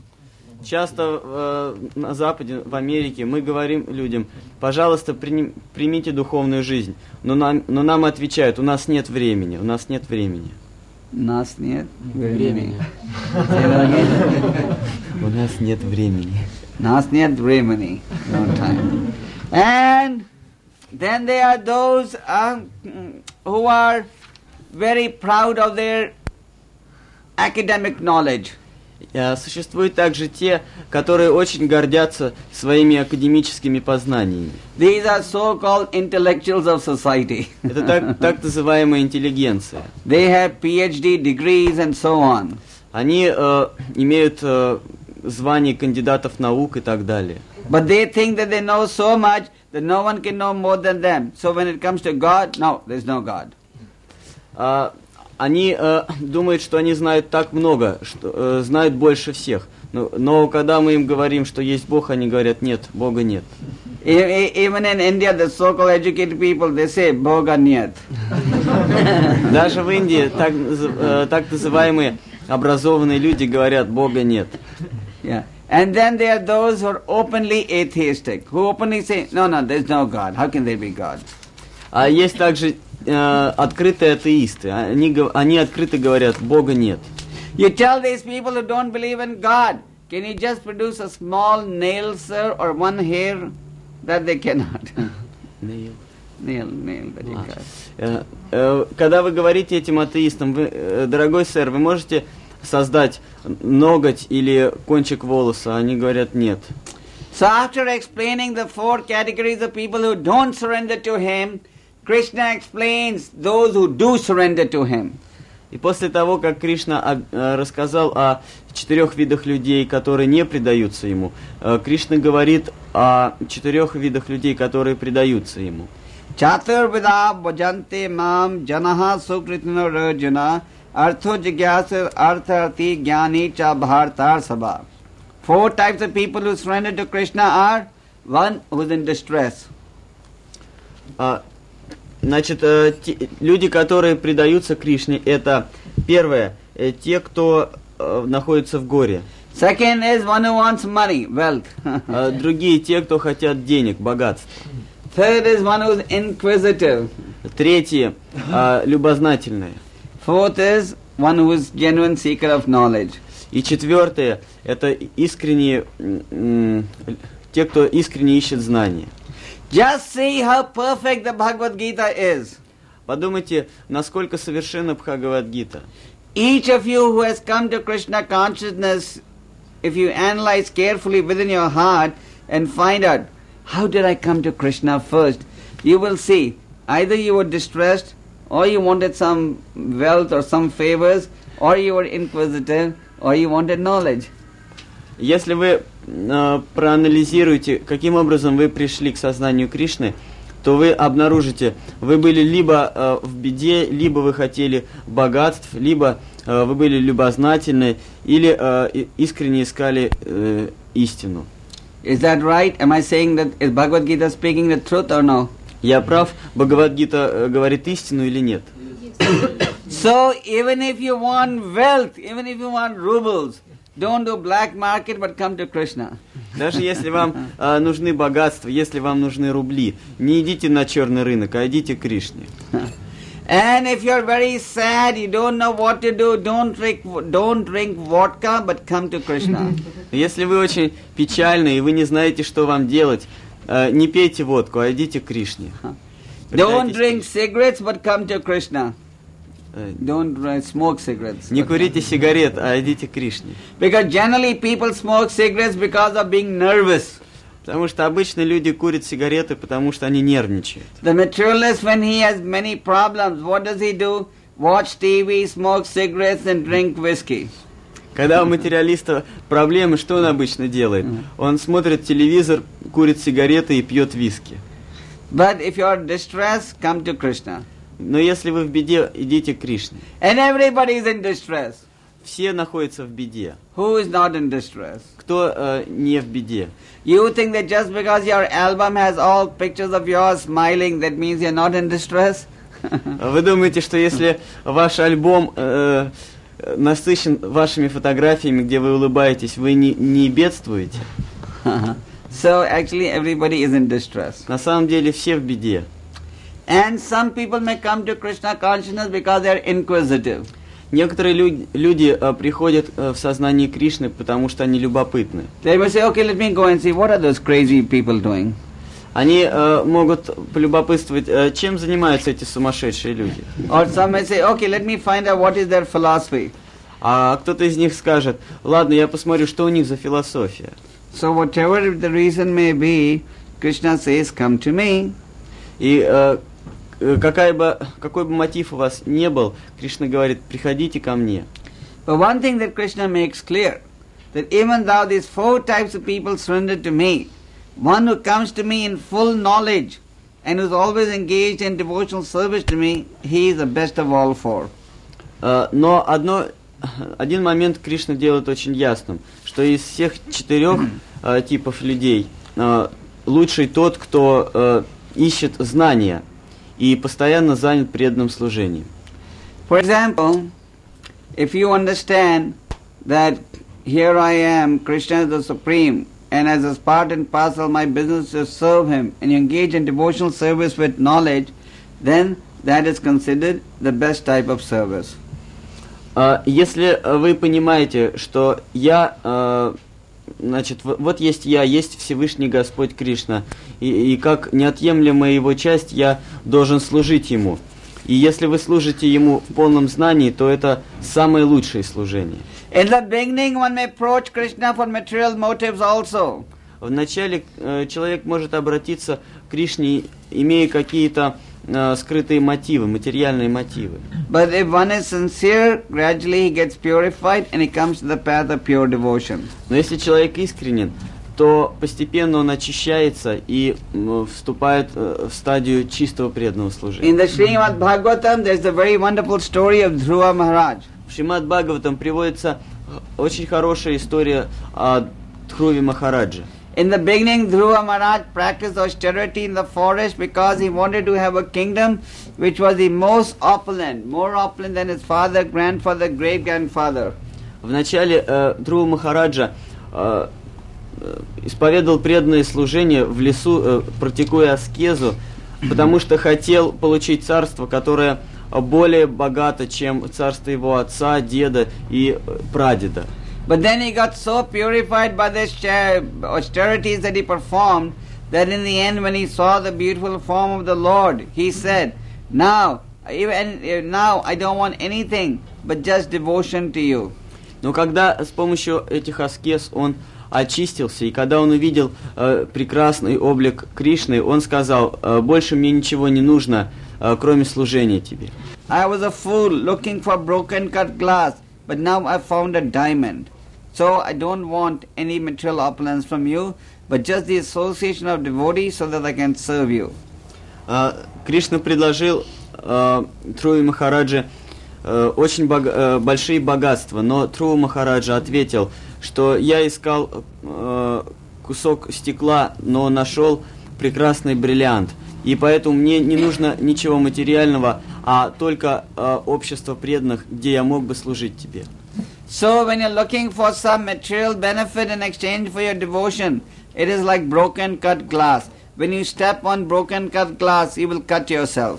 C: Часто э, на Западе, в Америке, мы говорим людям, пожалуйста, приним, примите духовную жизнь. Но нам, но нам отвечают, у нас нет времени, у нас нет времени.
A: Нас нет
C: Времени. У нас нет времени.
A: Нас нет времени. No time. And then there are those uh, who are very proud of their academic knowledge.
C: Существуют также те, которые очень гордятся своими академическими познаниями.
A: These are so-called intellectuals of society.
C: Это так, так называемая интеллигенция.
A: They have PhD degrees and so on.
C: Они э, имеют э, звание кандидатов наук и так далее.
A: But they think that they know so much that no one can know more than them. So when it comes to God, no, there's no God.
C: А, они э, думают, что они знают так много, что э, знают больше всех. Но, но когда мы им говорим, что есть Бог, они говорят, нет, Бога нет.
A: Even in India, the so-called educated people, they say, Бога нет.
C: Даже в Индии так, э, так называемые образованные люди говорят, Бога нет.
A: Yeah. And then there are those who are openly atheistic, who openly say, no, no, there's no God. How can there be God?
C: А есть также э, открытые атеисты. Они, они открыто говорят, Бога нет.
A: You tell these people who don't believe in God, can you just produce a small nail, sir, or one hair? That they cannot.
C: Nail.
A: Nail, nail that you got.
C: Э, э, когда вы говорите этим атеистам, вы, э, дорогой сэр, вы можете создать ноготь или кончик волоса? Они говорят, нет.
A: So after explaining the four categories of people who don't surrender to Him, Krishna explains those who do surrender to Him.
C: И после того, как Кришна э, рассказал о четырех видах людей, которые не предаются Ему, э, Кришна говорит о четырех видах людей, которые предаются Ему.
A: Chaturvida bhajanti mam janaha sukritino rajana Artho jigyasa artharti jnani cha bhartar sabha. Four types of people who surrender to Krishna are: one who is in distress.
C: А, значит, э, те, люди, которые предаются Кришне, это первое, э, те, кто э, находится в горе.
A: Second is one who wants money, wealth.
C: А, другие, те, кто хотят денег, богатства.
A: Third is one who is inquisitive.
C: Третьи, э, любознательные.
A: Fourth is one who is genuine seeker of knowledge.
C: И четвертое, это искренние, м, м, те, кто искренне ищет знания.
A: Just see how perfect the Bhagavad Gita is.
C: Подумайте, насколько совершенна Бхагавад-гита.
A: Each of you who has come to Krishna consciousness, if you analyze carefully within your heart and find out, how did I come to Krishna first? You will see, either you were distressed, or you wanted some wealth or some favors, or you were inquisitive, or you wanted knowledge.
C: Если вы э, проанализируете, каким образом вы пришли к сознанию Кришны, то вы обнаружите, вы были либо э, в беде, либо вы хотели богатств, либо э, вы были любознательны, или э, искренне искали э, истину.
A: Is that right? Am I saying that is Bhagavad Gita speaking the truth or no?
C: Я прав? Бхагавад-гита э, говорит истину или нет?
A: So even if you want wealth, even if you want rubles, don't do black market but come to Krishna.
C: Даже если вам э, нужны богатства, если вам нужны рубли, не идите на черный рынок, а идите к Кришне.
A: And if you're very sad, you don't know what to do, don't drink, don't drink vodka, but come to Krishna.
C: Если вы очень печальны и вы не знаете, что вам делать, э, не пейте водку, а идите к Кришне.
A: Don't drink cigarettes, but come to Krishna. Don't uh, smoke cigarettes.
C: Не курите сигарет, а идите к Кришне.
A: Because generally people smoke cigarettes because of being nervous.
C: Потому что обычно люди курят сигареты, потому что они нервничают.
A: The materialist, when he has many problems, what does he do? Watch T V, smoke cigarettes and drink whiskey.
C: Когда у материалиста проблемы, что он обычно делает? Он смотрит телевизор, курит сигареты и пьет виски.
A: But if you are distressed, come to Krishna.
C: Но если вы в беде, идите к Кришне.
A: And everybody is in distress.
C: Все находятся в беде.
A: Who is not in distress?
C: Кто э, не в беде?
A: You think that just because your album has all pictures of yours smiling, that means you're not in distress?
C: Вы думаете, что если ваш альбом э, насыщен вашими фотографиями, где вы улыбаетесь, вы не, не бедствуете?
A: So actually everybody is in distress.
C: На самом деле все в беде.
A: And some people may come to Krishna consciousness because they are inquisitive.
C: Некоторые люди, люди э, приходят э, в сознание Кришны, потому что они любопытны.
A: They may say, okay, let me go and see what are those crazy people doing.
C: Они э, могут полюбопытствовать, э, чем занимаются эти сумасшедшие люди.
A: Or some may say, okay, let me find out what is their philosophy.
C: А кто-то из них скажет, ладно, я посмотрю, что у них за философия.
A: So whatever the reason may be, Krishna says, come to me.
C: И э, какая бы, какой бы мотив у вас не был, Кришна говорит, приходите ко мне.
A: But one thing that Krishna makes clear, that even though these four types of people surrender to me, one who comes to me in full knowledge and who's always engaged in devotional service to me, he is the best of all four.
C: Uh, но одно, один момент Кришна делает очень ясным, что из всех четырех uh, типов людей uh, лучший тот, кто uh, ищет знания и постоянно занят преданным служением.
A: For example, if you understand that here I am, Krishna is the Supreme, and as a part and parcel my business is to serve him, and you engage in devotional service with knowledge, then that is considered the best type of service.
C: Uh, если вы понимаете, что я, uh, значит, вот, вот есть я, есть Всевышний Господь Кришна, и, и как неотъемлемая его часть я должен служить ему. И если вы служите ему в полном знании, то это самое лучшее служение.
A: In the beginning one may approach Krishna for material motives also.
C: Вначале э, человек может обратиться к Кришне, имея какие-то э, скрытые мотивы, материальные мотивы.
A: But if one is sincere, gradually he gets purified and he comes to the path of pure devotion.
C: Но если человек искренен, то постепенно он очищается и м, вступает э, в стадию чистого преданного служения.
A: In the Srimad Bhagavatam, there's a very wonderful story of Dhruva Maharaj.
C: В Шримад Бхагаватам приводится очень хорошая история о Дхруве Махараджа.
A: In the beginning, Dhruva Maharaj practiced austerity in the forest because he wanted to have a kingdom which was the most opulent, more opulent than his father, grandfather, great-grandfather.
C: В начале э, Dhruva Махараджа э, исповедовал преданное служение в лесу, э, практикуя аскезу, потому что хотел получить царство, которое более богато, чем царство его отца, деда и прадеда.
A: But then he got so purified by the austerities that he performed that in the end, when he saw the beautiful form of the Lord, he said, "Now, even now, I don't want anything but just devotion to you."
C: Но когда с помощью этих аскез он очистился, и когда он увидел э, прекрасный облик Кришны, он сказал: э, «Больше мне ничего не нужно, э, кроме служения тебе».
A: I was a fool looking for broken cut glass, but now I found a diamond. So I don't want any material opulence from you, but just the association of devotees so that I can serve you.
C: Uh, Кришна предложил uh, Дхруве Махараджи uh, очень бог, uh, большие богатства, но Дхрува Махараджа ответил, что я искал uh, кусок стекла, но нашел прекрасный бриллиант, и поэтому мне не нужно ничего материального, а только uh, общество преданных, где я мог бы служить тебе.
A: So when you're looking for some material benefit in exchange for your devotion, it is like broken cut glass. When you step on broken cut glass, you will cut yourself.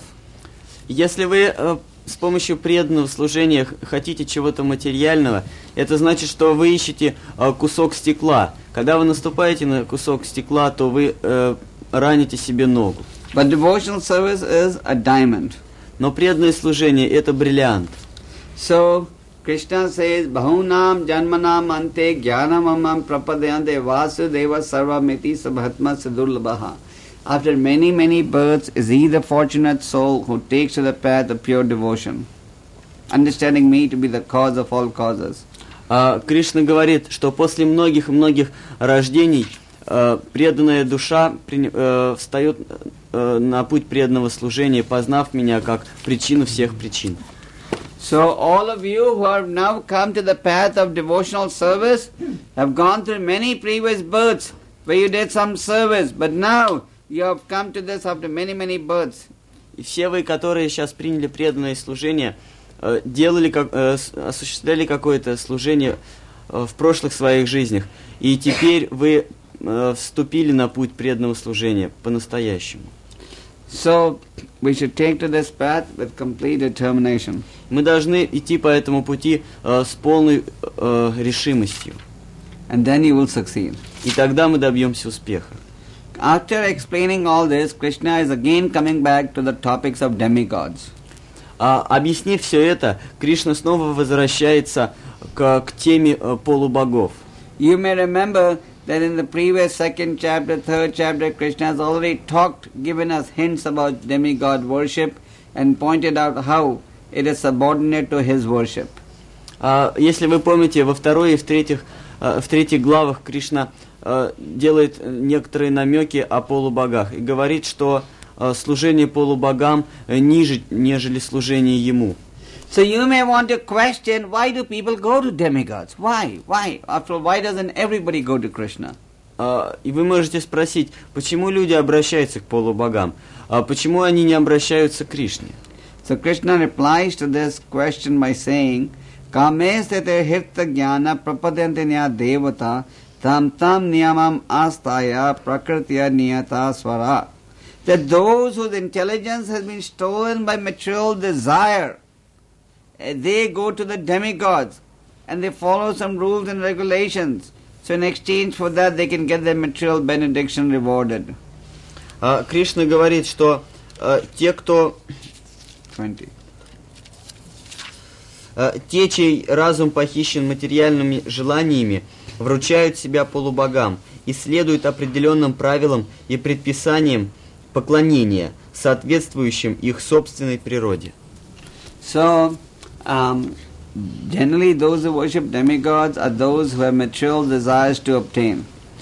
C: Если вы э, с помощью преданного служения хотите чего-то материального, это значит, что вы ищете э, кусок стекла. Когда вы наступаете на кусок стекла, то вы э, раните себе ногу.
A: But devotional service is a diamond.
C: Но преданное служение – это бриллиант.
A: So Krishna says, Bahunam janmanam ante jnanamamam prapadayante vasudeva sarvamiti sabhatma sadurlabaha. After many, many births is he the fortunate soul who takes to the path of pure devotion, understanding me to be the cause of all causes.
C: А, Кришна говорит, что после многих-многих рождений э, преданная душа при, э, встает э, на путь преданного служения, познав меня как причину всех причин.
A: So all of you who have now come to the path of devotional service have gone through many previous births where you did some service, but now you have come to this after many, many births.
C: И все вы, которые сейчас приняли преданное служение, э, делали, как, э, осуществляли какое-то служение э, в прошлых своих жизнях, и теперь вы э, вступили на путь преданного служения по-настоящему.
A: So we should take to this path with complete determination.
C: Мы должны идти по этому пути э, с полной э, решимостью.
A: And then you will succeed.
C: И тогда мы добьемся успеха.
A: After explaining all this, Krishna is again coming back to the topics of demigods.
C: А, объяснив все это, Кришна снова возвращается к, к теме э, полубогов.
A: You may remember that in the previous second chapter, third chapter, Krishna has already talked, given us hints about demigod worship and pointed out how it is subordinate to his worship.
C: А, если вы помните, во второй и в третьих, э, в третьих главах Кришна э, делает некоторые намеки о полубогах и говорит, что э, служение полубогам э, ниже, нежели служение ему.
A: So you may want to question, why do people go to demigods? Why? Why? After all, why doesn't everybody go to Krishna?
C: Uh, и вы можете спросить, почему люди обращаются к полубогам? Uh, почему они не обращаются к Кришне?
A: So Krishna replies to this question by saying, Kamestate hirta jnana prapadantanya devata tam tam niyamam astaya prakritya niyata swara. That those whose intelligence has been stolen by material desire, they go to the demigods and they follow some rules and regulations. So in exchange for that, they can get their material benediction rewarded.
C: Uh, Кришна говорит, что uh, те, кто...
A: twenty.
C: Uh, те, чей разум похищен материальными желаниями, вручают себя полубогам и следуют определенным правилам и предписаниям поклонения, соответствующим их собственной природе.
A: So, Um, generally, those who worship demigods are those who have material desires to obtain.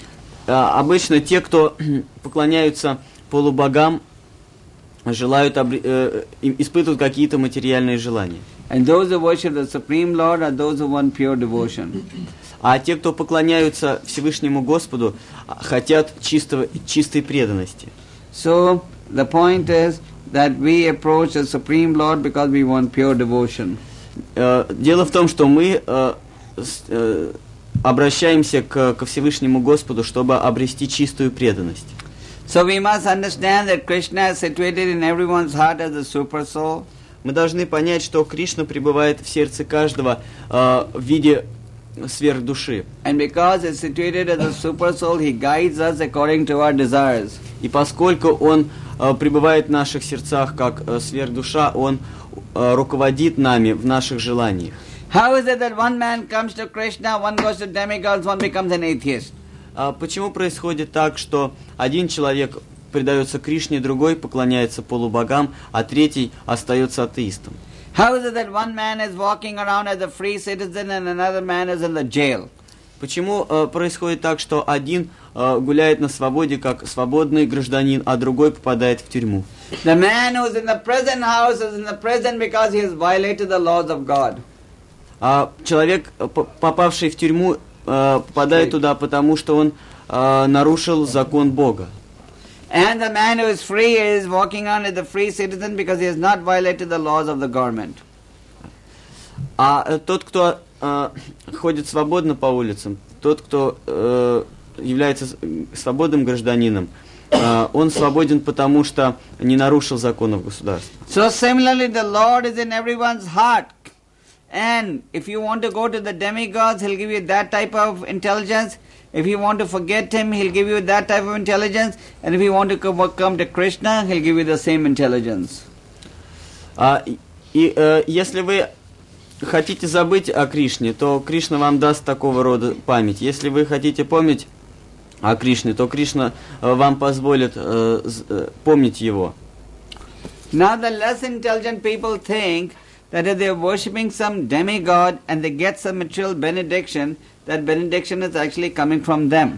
C: А, обычно те, кто поклоняются полубогам, желают, обре- э, испытывают какие-то материальные желания.
A: And those who worship the Supreme Lord are those who want pure devotion.
C: А те, кто поклоняются Всевышнему Господу, хотят чистого, чистой преданности.
A: So the point is that we approach the Supreme Lord because we want pure devotion.
C: Э, дело в том, что мы э, с, э, обращаемся к, ко Всевышнему Господу, чтобы обрести чистую преданность.
A: So we must understand that Krishna is situated in everyone's heart as the super soul.
C: Мы должны понять, что Кришна пребывает в сердце каждого э, в виде сверхдуши.
A: And because he's situated as a super soul, he guides us according to our desires.
C: И поскольку он э, пребывает в наших сердцах как э, сверхдуша, он э, руководит нами в наших желаниях.
A: How is it that one man comes to Krishna, one goes to demigods, one becomes an atheist?
C: А почему происходит так, что один человек предается Кришне, другой поклоняется полубогам, а третий остается атеистом?
A: How is it that one man is walking around as a free citizen and another man is in the jail?
C: Почему э, происходит так, что один э, гуляет на свободе как свободный гражданин, а другой попадает в тюрьму?
A: The man who is in the prison house is in the prison because he has violated the laws of God.
C: А человек, э, попавший в тюрьму, э, попадает туда, потому что он э, нарушил закон Бога.
A: And the man who is free is walking on as a free citizen because he has not violated the laws of the government.
C: А э, тот, кто э, ходит свободно по улицам, тот, кто э, является свободным гражданином, э, он свободен, потому что не нарушил законов государства.
A: So similarly, the Lord is in everyone's heart. And if you want to go to the demigods, He'll give you that type of intelligence. If you want to forget Him, He'll give you that type of intelligence. And if you want to come, come to Krishna, He'll give you the same intelligence.
C: А, и э, если вы хотите забыть о Кришне, то Кришна вам даст такого рода память. Если вы хотите помнить о Кришне, то Кришна э, вам позволит э, э, помнить Его.
A: Now the less intelligent people think that if they are worshipping some demigod and they get some material benediction, that benediction is actually coming from them.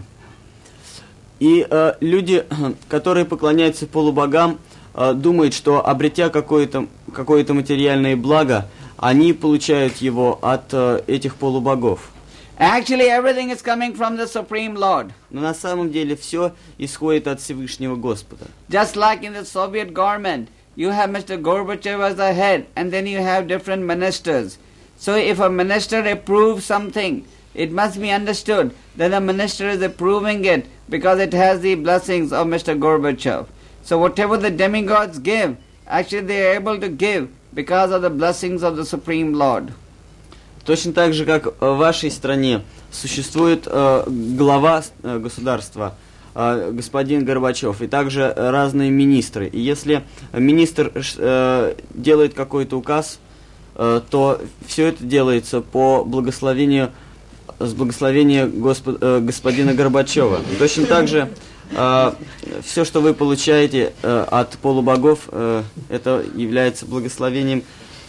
C: И э, люди, которые поклоняются полубогам, э, думают, что обретя какое-то, какое-то материальное благо, они получают его от э, этих полубогов.
A: Actually, everything is coming from the Supreme Lord.
C: Но на самом деле все исходит от Всевышнего Господа.
A: Just like in the Soviet government, you have Mister Gorbachev as the head, and then you have different ministers. So if a minister approves something, it must be understood that the minister is approving it because it has the blessings of Mister Gorbachev. So whatever the demigods give, actually they are able to give because of the blessings of the Supreme Lord.
C: Точно так же, как в вашей стране существует э, глава э, государства, э, господин Горбачев, и также разные министры. И если министр э, делает какой-то указ, э, то все это делается по благословению, с благословения Господ, э, господина Горбачева. Точно так же э, все, что вы получаете э, от полубогов, э, это является благословением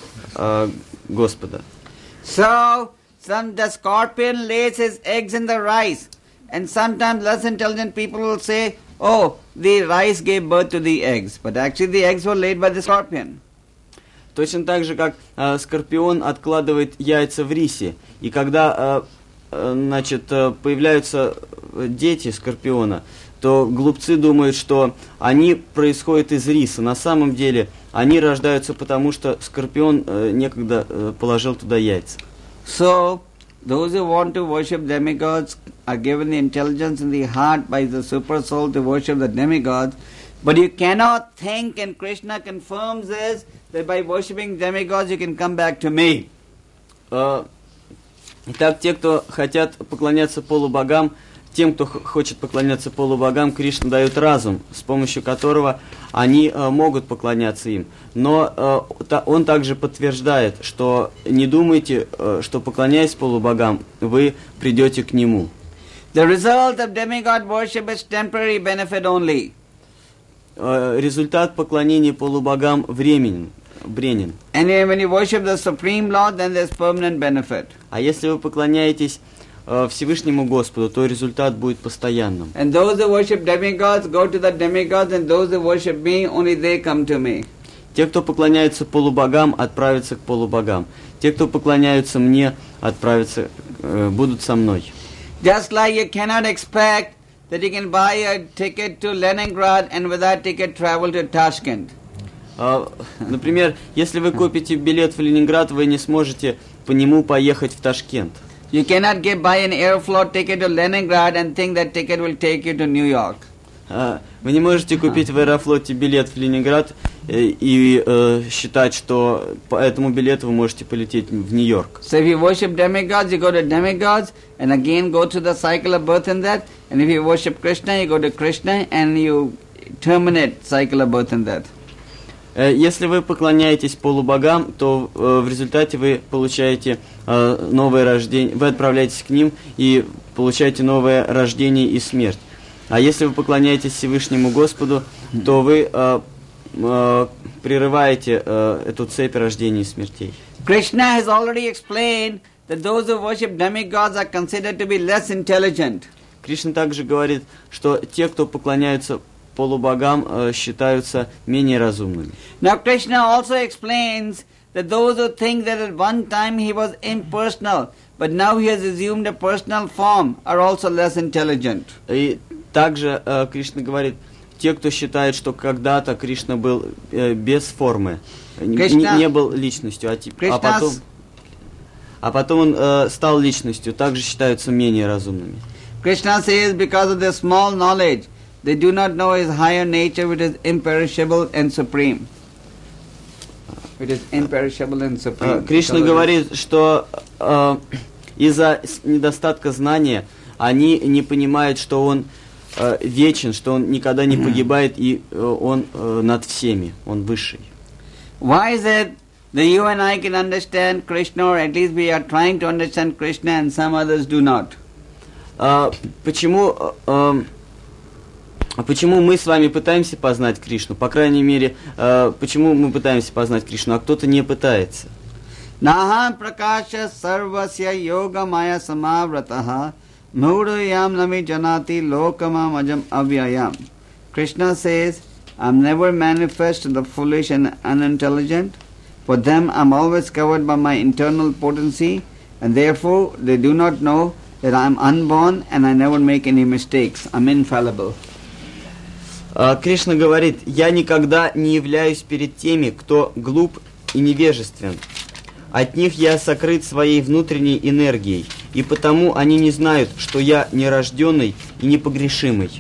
C: э, Господа.
A: So, some the scorpion lays his eggs in the rice, and sometimes less intelligent people will say, oh, the rice gave birth to the eggs, but actually the eggs were laid by the scorpion.
C: Точно так же, как э, скорпион откладывает яйца в рисе, и когда э, э, значит, э, появляются дети скорпиона, то глупцы думают, что они происходят из риса. На самом деле они рождаются потому, что скорпион э, некогда э, положил туда яйца.
A: So, those who want to worship demigods are given the intelligence in the heart by the super soul to worship the demigods, but you cannot think, and Krishna confirms this, that by worshipping demigods you can come back to me.
C: Э, итак, те, кто хотят поклоняться полубогам, тем, кто х- хочет поклоняться полубогам, Кришна дает разум, с помощью которого они э, могут поклоняться им. Но э, та, он также подтверждает, что не думайте, э, что поклоняясь полубогам, вы придете к нему.
A: The result of demigod worship is temporary benefit only.
C: Э, результат поклонения полубогам временен, бренен.
A: And when you worship the Supreme Lord, then there's permanent benefit.
C: А если вы поклоняетесь э, Всевышнему Господу, то результат будет постоянным.
A: And those who worship demigods go to the demigods, and those who worship me, only they come to me.
C: Те, кто поклоняются полубогам, отправятся к полубогам. Те, кто поклоняются мне, отправятся, э, будут со мной.
A: Just like you cannot expect that you can buy a ticket to Leningrad and with that ticket travel to Tashkent.
C: Uh, например, если вы купите билет в Ленинград, вы не сможете по нему поехать в Ташкент.
A: You cannot get buy an Aeroflot ticket to Leningrad and think that ticket will take you to New York.
C: Uh, вы не можете купить в Аэрофлоте билет в Ленинград и, и uh, считать, что по этому билету вы можете полететь в Нью-Йорк.
A: So if you worship demigods, you go to demigods and again go through the cycle of birth and death. And if you worship Krishna, you go to Krishna and you terminate cycle of birth and death.
C: Если вы поклоняетесь полубогам, то э, в результате вы получаете э, новое рождение, вы отправляетесь к ним и получаете новое рождение и смерть. А если вы поклоняетесь Всевышнему Господу, то вы э, э, прерываете э, эту цепь рождений и смертей.
A: Krishna has already explained that those who worship demigods are considered to be less intelligent.
C: Кришна также говорит, что те, кто поклоняются полубогам, э, считаются менее разумными.
A: Now Krishna also explains that those who think that at one time he was impersonal, but now he has assumed a personal form, are also less intelligent.
C: И также э, Кришна говорит, те, кто считает, что когда-то Кришна был э, без формы,
A: Krishna,
C: не, не был личностью, а, тип, а потом, а потом он э, стал личностью, также считаются менее разумными.
A: Krishna says because of their small knowledge, they do not know his higher nature, which is imperishable and supreme. Which is imperishable and supreme.
C: Кришна говорит, что э, из-за недостатка знания они не понимают, что он э, вечен, что он никогда не погибает, и э, он э, над всеми, он высший.
A: Why is it that you and I can understand Krishna, or at least we are trying to understand Krishna, and some others do not?
C: Uh, почему, uh, почему мы с вами пытаемся познать Кришну? По крайней мере, uh, почему мы пытаемся познать Кришну, а кто-то не пытается?
A: Naham prakasha sarvasya yoga maya samavrataha mudayam nami janati lokamam ajam avyayam. Krishna says, I am never manifest to the foolish and unintelligent. For them I am always covered by my internal potency, and therefore they do not know that I am unborn and I never make any mistakes. I am infallible.
C: Uh, Кришна говорит, я никогда не являюсь перед теми, кто глуп и невежествен. От них я сокрыт своей внутренней энергией, и потому они не знают, что я нерожденный и непогрешимый.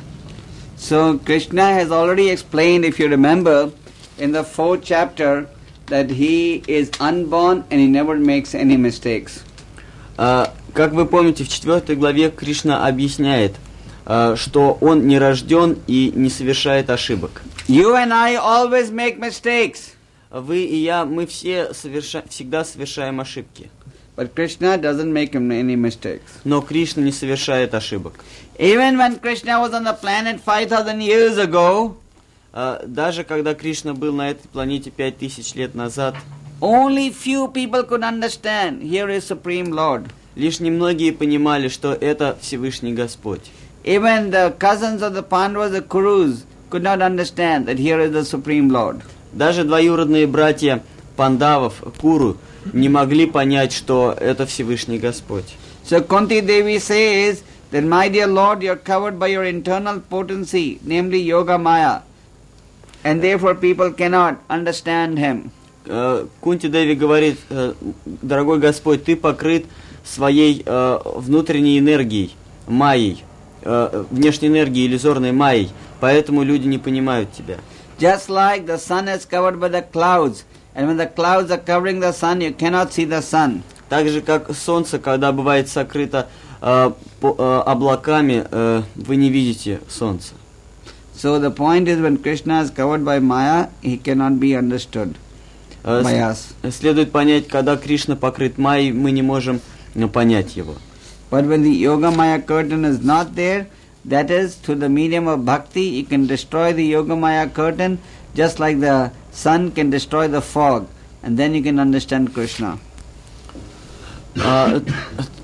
A: So Krishna has already explained, if you remember, in the fourth chapter, that he is unborn and he never makes any mistakes.
C: Uh, как вы помните, в четвертой главе Кришна объясняет, uh, что он не рожден и не совершает ошибок.
A: You and I always make mistakes.
C: Вы и я, мы все соверша... всегда совершаем ошибки.
A: But Krishna doesn't make any mistakes.
C: Но Кришна не совершает ошибок.
A: Even when Krishna was on the planet five thousand years ago,
C: uh, даже когда Кришна был на этой планете пять тысяч лет назад,
A: only few people could understand, here is Supreme Lord.
C: Лишь немногие понимали, что это Всевышний Господь.
A: Even the cousins of the Pandavas, the Kurus, could not understand that here is the Supreme Lord.
C: Даже двоюродные братья Пандавов, Куру, не могли понять, что это Всевышний Господь.
A: So Kunti Devi says that, my dear Lord, you are covered by your internal potency, namely Yoga Maya, and therefore people cannot understand him.
C: Кунти Деви говорит, дорогой Господь, ты покрыт своей э, внутренней энергией, майей, э, внешней энергией, иллюзорной майей, поэтому люди не понимают тебя.
A: Just like the sun is covered by the clouds, and when the clouds are covering the sun, you cannot see the sun.
C: Так же, как солнце, когда бывает сокрыто э, по, э, облаками, э, вы не видите солнце.
A: So the point is, when Krishna is covered by Maya, he cannot be understood
C: э,
A: by us.
C: Следует понять, когда Кришна покрыт майей, мы не можем понять его.
A: But when the Yoga Maya curtain is not there, that is, through the medium of bhakti, you can destroy the Yoga Maya curtain, just like the sun can destroy the fog, and then you can understand Krishna.
C: А,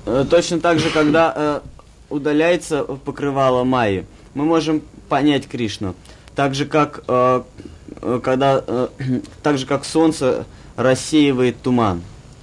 C: Э, точно так же, когда э, удаляется покрывало Майи, мы можем понять Кришну. Так же, как, э, когда, э, так же, как солнце рассеивает туман.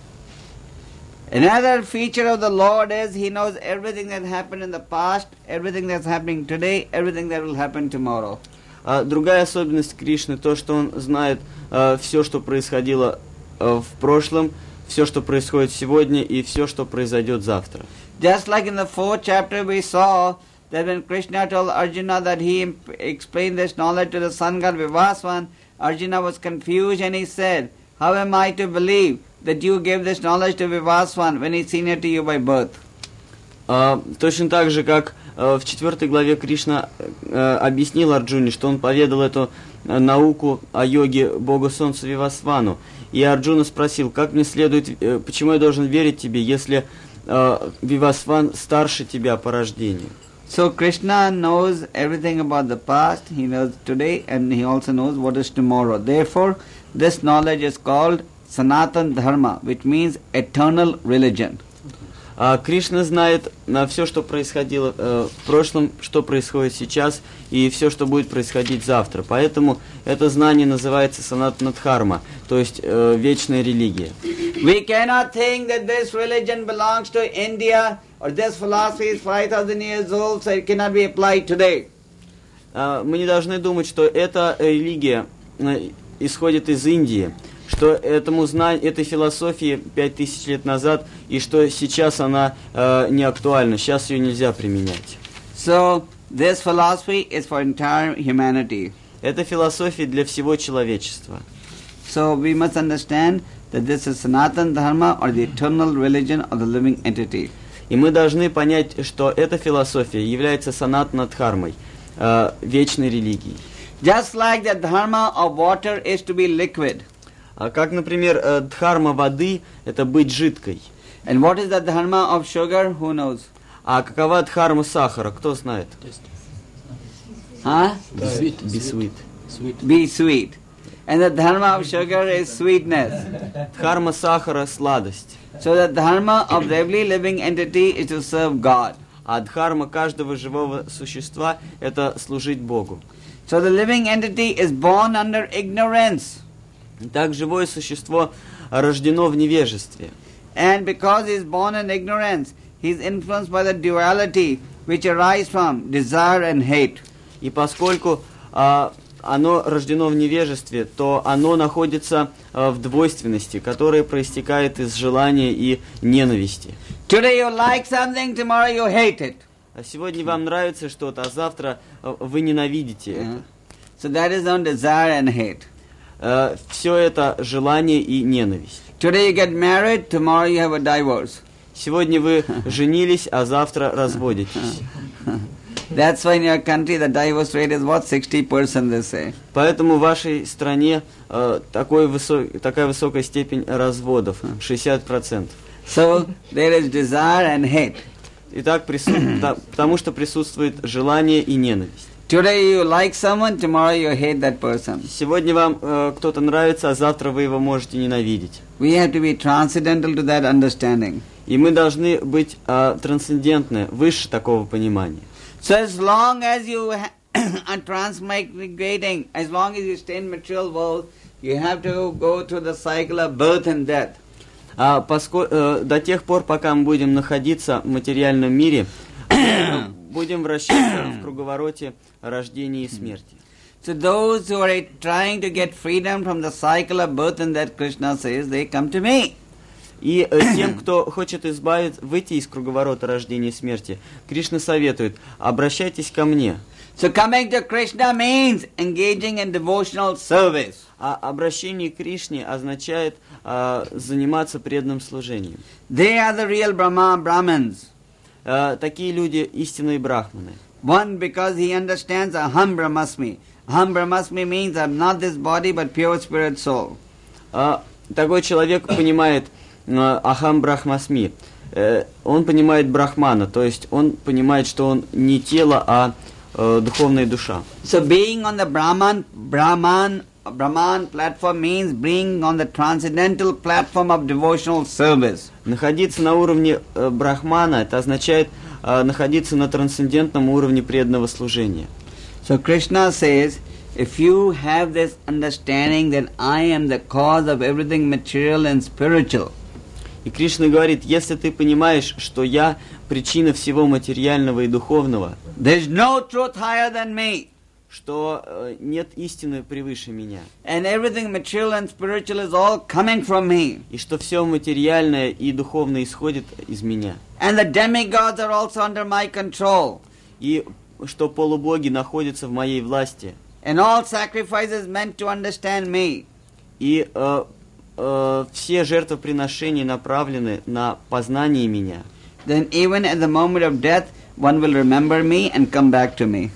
A: Another feature of the Lord is He knows everything that happened in the past, everything that's happening today, everything that will happen tomorrow.
C: А другая особенность Кришны, то, что он знает э, все, что происходило э, в прошлом, все, что происходит сегодня и все, что произойдет завтра.
A: Just like in the fourth chapter we saw that when Krishna told Arjuna that he imp- explained this knowledge to the sun god Vivaswan, Arjuna was confused and he said, how am I to believe that you gave this knowledge to Vivaswan when he is senior to you by birth?
C: Uh, точно так же, как uh, в четвертой главе Кришна uh, объяснил Арджуне, что он поведал эту uh, науку о йоге Бога Солнца Вивасвану. И Арджуна спросил, как мне следует, uh, почему я должен верить тебе, если uh, Вивасван старше тебя по рождению.
A: So Krishna knows everything about the past, he knows today, and he also knows what is tomorrow. Therefore, this knowledge is called Sanatan Dharma, which means eternal religion.
C: А Кришна знает на все, что происходило э, в прошлом, что происходит сейчас и все, что будет происходить завтра. Поэтому это знание называется Санатана Дхарма, то есть э, вечная религия.
A: We cannot think that this religion belongs to India or this philosophy is five thousand years old, so it cannot be applied today.
C: А, мы не должны думать, что эта религия э, исходит из Индии, что этому знанию, этой философии пять тысяч лет назад, и что сейчас она э, не актуальна, сейчас ее нельзя применять.
A: So this philosophy is for entire humanity.
C: Это философия для всего человечества.
A: So we must understand that this is Sanatan Dharma or the eternal religion of the living entity.
C: И мы должны понять, что эта философия является санатана дхармой, э, вечной религией.
A: Just like the dharma of water is to be liquid.
C: А как, например, э, дхарма воды – это быть жидкой.
A: And what is the dharma of sugar? Who knows?
C: А какова дхарма сахара? Кто знает?
A: Huh?
D: Sweet.
C: Be sweet.
D: Sweet.
A: Be sweet. And the dharma of sugar is sweetness.
C: Дхарма сахара – сладость.
A: So the dharma of every living entity is to serve God.
C: А дхарма каждого живого существа – это служить Богу.
A: So the living entity is born under ignorance.
C: Так живое существо рождено в невежестве.
A: And because he is born in ignorance, he is influenced by the duality which arise from desire and hate.
C: И поскольку а, оно рождено в невежестве, то оно находится а, в двойственности, которая проистекает из желания и ненависти.
A: Today you like something, tomorrow you hate it.
C: А сегодня вам нравится что-то, а завтра а, вы ненавидите
A: Yeah.
C: это.
A: So that is on desire and hate.
C: А, все это желание и ненависть.
A: Today you get married, tomorrow you have a divorce.
C: Сегодня вы женились, а завтра разводитесь.
A: That's why in your country the divorce rate is what? sixty percent they say.
C: Поэтому в вашей стране э, такой высо- такая высокая степень разводов, шестьдесят процентов.
A: So there is desire and hate.
C: Итак, прису- та- потому что присутствует желание и ненависть.
A: Today you like someone, tomorrow you hate that person.
C: Сегодня вам э, кто-то нравится, а завтра вы его можете ненавидеть.
A: We have to be transcendental to that understanding.
C: И мы должны быть э, трансцендентны, выше такого понимания.
A: So as long as you ha- are transmigrating, as long as you stay in material world, you have to go through the cycle of birth and death.
C: А поско- э, до тех пор, пока мы будем находиться в материальном мире, э, будем вращаться в круговороте рождения и смерти.
A: So those who are trying to get freedom from the cycle of birth and death, Krishna says, they come to me.
C: И э, тем, кто хочет избавиться, выйти из круговорота рождения и смерти, Кришна советует: обращайтесь ко мне.
A: So coming to Krishna means engaging in devotional service.
C: А обращение к Кришне означает э, заниматься преданным служением.
A: They are the real Brahma Brahmins.
C: Э, такие люди истинные брахманы.
A: One, because he understands Aham Brahmasmi. Aham Brahmasmi means I'm not this body but pure spirit soul.
C: Э, такой человек понимает э, Ахам Брахмасми. Э, он понимает Брахмана, то есть он понимает, что он не тело, а э, духовная душа.
A: So being on the Brahman, Brahman Brahman platform means being on the transcendental platform of devotional service.
C: Находиться на уровне э, брахмана, это означает э, находиться на трансцендентном уровне преданного служения.
A: So Krishna says, if you have this understanding that I am the cause of everything material and spiritual,
C: И Кришна говорит, если ты понимаешь, что я причина всего материального и духовного,
A: there is no truth higher than me,
C: что э, нет истины превыше меня,
A: and everything material and spiritual is all coming from me,
C: и что все материальное и духовное исходит из меня,
A: and the demigods are also under my control,
C: и что полубоги находятся в моей власти,
A: and all sacrifices meant to understand me,
C: и э, э, все жертвоприношения направлены на познание меня,
A: then even at the moment of death, one will remember me and come back to me.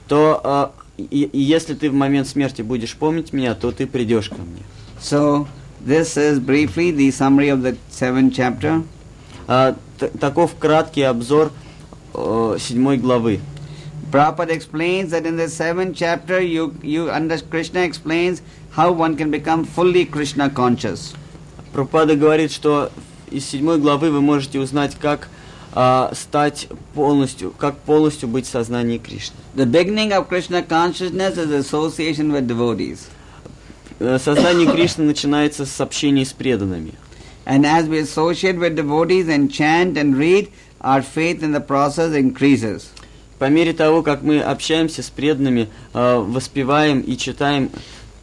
C: то э, и, и если ты в момент смерти будешь помнить меня, то ты придешь ко мне.
A: So, this is briefly the summary of the seventh chapter.
C: А, т- таков краткий обзор э, седьмой главы.
A: Prabhupada explains that in the seventh chapter, you, you under Krishna explains how one can become fully Krishna conscious.
C: Прабхупада говорит, что из седьмой главы вы можете узнать, как а, стать полностью, как полностью быть в сознании Кришны.
A: The beginning of Krishna consciousness is association with devotees.
C: Э, Сознание Кришны начинается с общения с преданными.
A: And as we associate with devotees and chant and read, our faith in the process increases.
C: По мере того, как мы общаемся с преданными, э, воспеваем и читаем,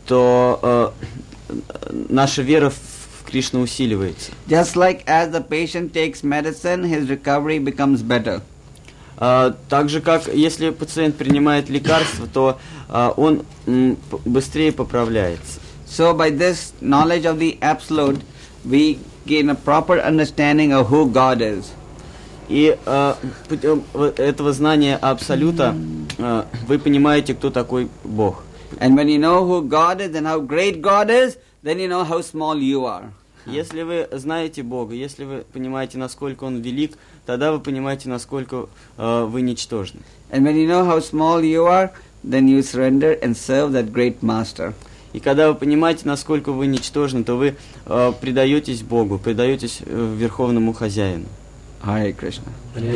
C: то э, наша вера в Кришну усиливается.
A: Just like as the patient takes medicine, his recovery becomes better.
C: А, так же, как если пациент принимает лекарство, то а, он м, п- быстрее поправляется.
A: So by this knowledge of the Absolute, we gain a proper understanding of who God is.
C: И а, путем вот этого знания Абсолюта а, вы понимаете, кто такой Бог.
A: And when you know who God is and how great God is, then you know how small you are.
C: Если вы знаете Бога, если вы понимаете, насколько Он велик, тогда вы понимаете, насколько а, вы ничтожны.
A: And when you know how small you are, then you surrender and serve that great Master.
C: И когда вы понимаете, насколько вы ничтожны, то вы а, предаетесь Богу, предаетесь э, Верховному Хозяину.
A: Hare Krishna.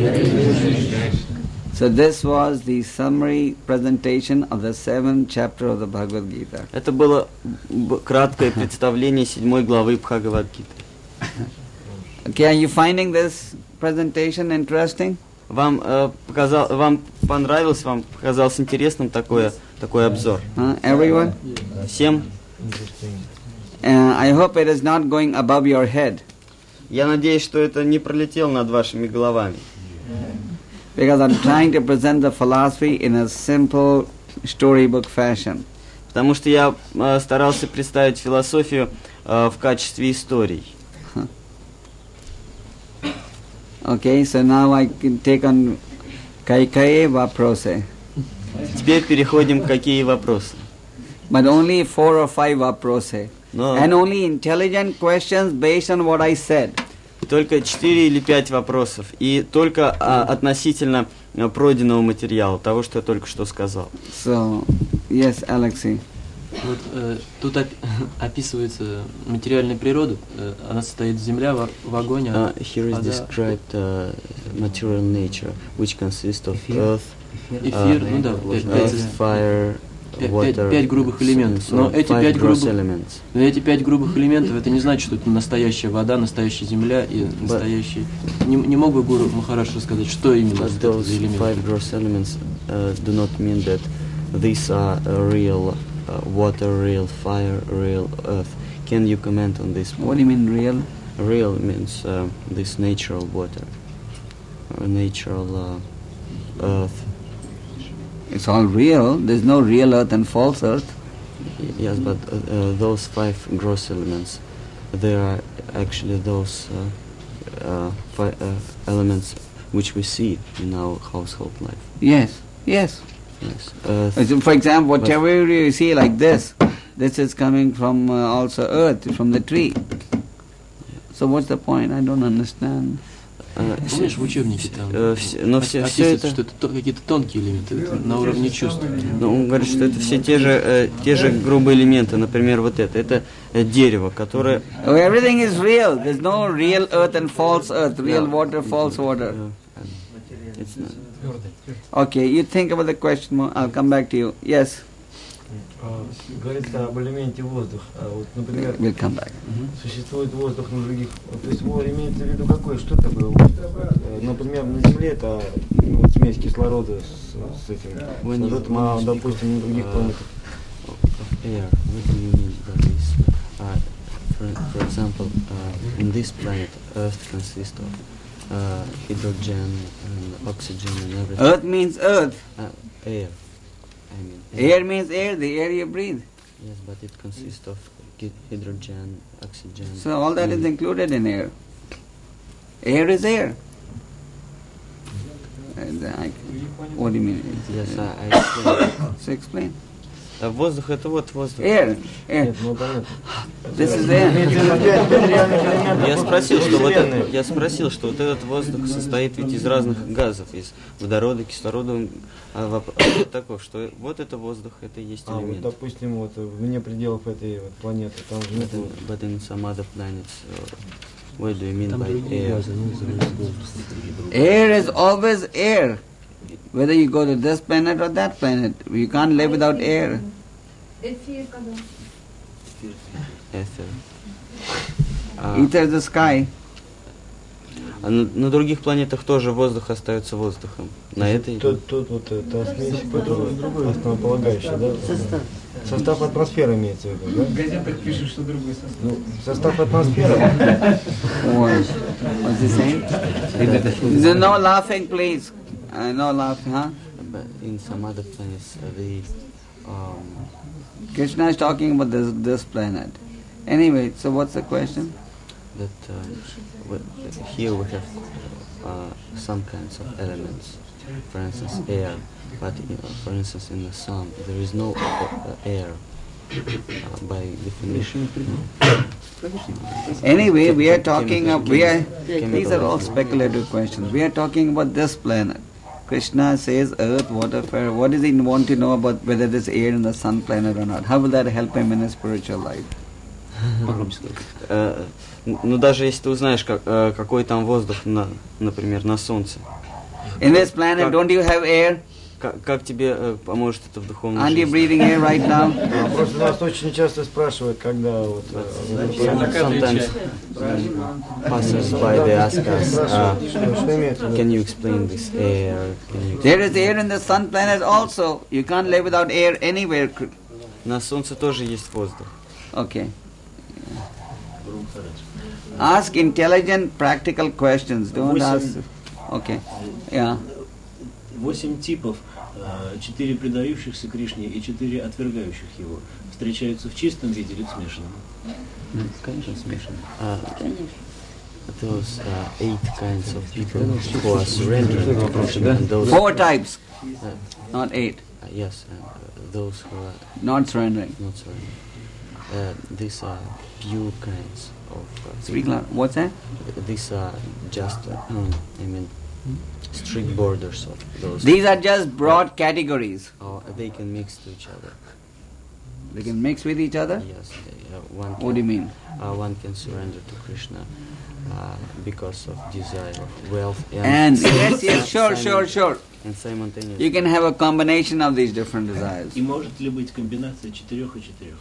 A: So this was the summary presentation of the seventh chapter of the Bhagavad Gita.
C: Это было б- краткое представление седьмой главы Бхагавад-гиты.
A: Okay, are you finding this presentation interesting?
C: Вам, э, показал, вам понравилось, вам показалось интересным такое, такой обзор?
A: Huh? Everyone?
C: Всем?
A: Uh, I hope it is not going above your head,
C: Я надеюсь, что это не пролетело над вашими головами.
A: because I'm trying to present the philosophy in a simple storybook fashion.
C: Потому что я э, старался представить философию э, в качестве историй.
A: Okay, so now I can take on Kaikaye Vaprose.
C: Теперь переходим к какие вопросы.
A: But only four or five Vaprose.
C: Но
A: And only intelligent questions based on what I said.
C: только четыре или пять вопросов. И только а, относительно а, пройденного материала, того, что я только что сказал.
A: So, yes, Alexei.
E: Вот э, тут оп- описывается материальная природа. Э, она состоит земля, в, в огонь, а
C: Uh, here is
E: вода,
C: described uh, material nature, which consists of earth,
E: эфир, ну да, пять, пять,
C: earth, fire,
E: пять-
C: water,
E: пять грубых элементов.
C: so
E: Но эти
C: five
E: пять
C: gross
E: грубых,
C: elements.
E: но эти пять грубых элементов, это не значит, что это настоящая вода, настоящая земля и настоящий. Не, не мог бы Гуру Махарадж рассказать, что именно
C: But
E: это
C: those
E: за элементы?
C: five gross elements uh, do not mean that these are uh, real uh, water, real fire, real earth. Can you comment on this?
A: What do you mean real?
C: Real means uh, this natural water, uh, natural uh, earth.
A: It's all real. There's no real earth and false earth.
C: Yes, but uh, uh, those five gross elements, they are actually those uh, uh, fi- uh, elements which we see in our household life.
A: Yes, yes.
C: Yes, earth.
A: Uh, so For example, whatever you see like this, this is coming from uh, also earth, from the tree. So what's the point? I don't understand.
E: Помнишь, в учебнике там
C: э, все, но все, все
E: описывается,
C: это,
E: что это то- какие-то тонкие элементы, это на уровне чувств.
C: ну, он говорит, что это все те же, э, те же грубые элементы, например, вот это, это э, дерево, которое...
A: Oh, everything is real. There's no real earth and false earth, real water, false water.
C: э, it's not-
A: Okay, you think about the question more. I'll come back to you. Yes,
F: А, Говорится об элементе воздух. А вот, например,
A: we'll come back.
F: существует воздух на других. Вот, то есть его имеется в виду какой? Что такое воздух? Э, Например, на Земле это ну, вот смесь кислорода с, с этим.
C: When
F: с
C: you-
F: азотом, а, допустим, на других
C: uh,
F: планетах.
C: of air, what do you mean by this? Uh, for, for example, uh, in this planet, Earth consists of uh, hydrogen and oxygen and everything.
A: Earth means earth.
C: Uh, air. I mean,
A: Air means air, the air you breathe.
C: Yes, but it consists of hy- hydrogen, oxygen.
A: So all that is
C: and-
A: included in air. Air is air. And I- what do you mean?
C: Yes, I, I explained.
A: So explain.
C: А воздух это вот воздух.
A: Air, air.
F: Нет, ну понятно.
A: This is air.
F: Имеется в виду пять пять реальных элементов.
C: Я спросил, что вот
F: Вселенной.
C: это, я спросил, что вот этот воздух состоит ведь из разных газов, из водорода, кислорода. А вопрос такой, что вот это воздух, это и есть
F: А вот,
C: элемент.
F: допустим, вот вне пределов этой вот планеты, там же нет
C: But in,
F: воздуха.
C: but in some other planets, uh, what do you mean
E: Там
C: by
E: другие
C: air?
E: газы, ну, называются возраст, другие другие.
A: Air is always air. Whether you go to this planet or that planet, you can't live without air.
G: Эфир когда?
C: Ether. А,
A: Ether is the sky.
C: а на, на других планетах тоже воздух остается воздухом. На этой...
F: Тут, тут вот это смесь, которая основополагающая, да? Состав. Состав атмосферы имеется в виду, да?
D: В газетах пишут, что другой состав.
F: Ну, состав атмосферы.
A: Or, what's he saying? There's no laughing, please. Uh, no laughing, huh?
C: But in some other planets, uh, the... Um,
A: Krishna is talking about this, this planet. Anyway, so what's the question?
C: that uh, w- here we have uh, some kinds of elements, for instance air, but you know, for instance in the sun there is no uh, air uh, by definition.
A: Anyway, we are talking
C: Chemical-
A: of, we are,
C: chemical-
A: these are all speculative questions. We are talking about this planet. Krishna says earth, water, fire. What does he want to know about whether there's air in the sun planet or not? How will that help him in his spiritual life?
C: Э, Ну даже если ты узнаешь, как, э, какой там воздух, на, например, на Солнце,
A: In this planet,
C: Как-
A: don't you have air?
C: как, как тебе э, поможет это в духовной
A: Aren't you
C: жизни?
A: breathing air right now?
F: А, Просто нас очень часто спрашивают, когда вот... э,
C: Sometimes passers by they ask us, uh,
F: спрашивают, что, что имеется в виду.
C: can you explain this air? Can you
A: There is air in the sun planet also. You can't live without air anywhere.
C: На Солнце тоже есть воздух.
A: Okay. Ask intelligent, practical questions. Don't ask. Okay. Yeah.
H: Восемь типов, э, четыре предающихся Кришне и четыре отвергающих его, встречаются в чистом виде или в смешанном?
C: Конечно, смешано. Uh, those uh, eight kinds of people who are surrendering to Krishna, and those
A: Four types,
C: uh,
A: not eight.
C: uh, yes, and uh, those who are
A: Not surrendering.
C: not surrendering. Uh, these are pure kinds of uh,
A: Speak
C: people.
A: loud. What's that?
C: These are just, uh, um, I mean, strict borders of those.
A: These are just broad categories.
C: Or they can mix to each other.
A: They can mix with each other.
C: Yes, they, uh, one. Can,
A: What do you mean?
C: Uh, one can surrender to Krishna uh, because of desire of wealth and.
A: And yes, yes, sure, sure, sure.
C: And simultaneously.
A: You can have a combination of these different desires.
H: И может ли быть комбинация четырех и четырех?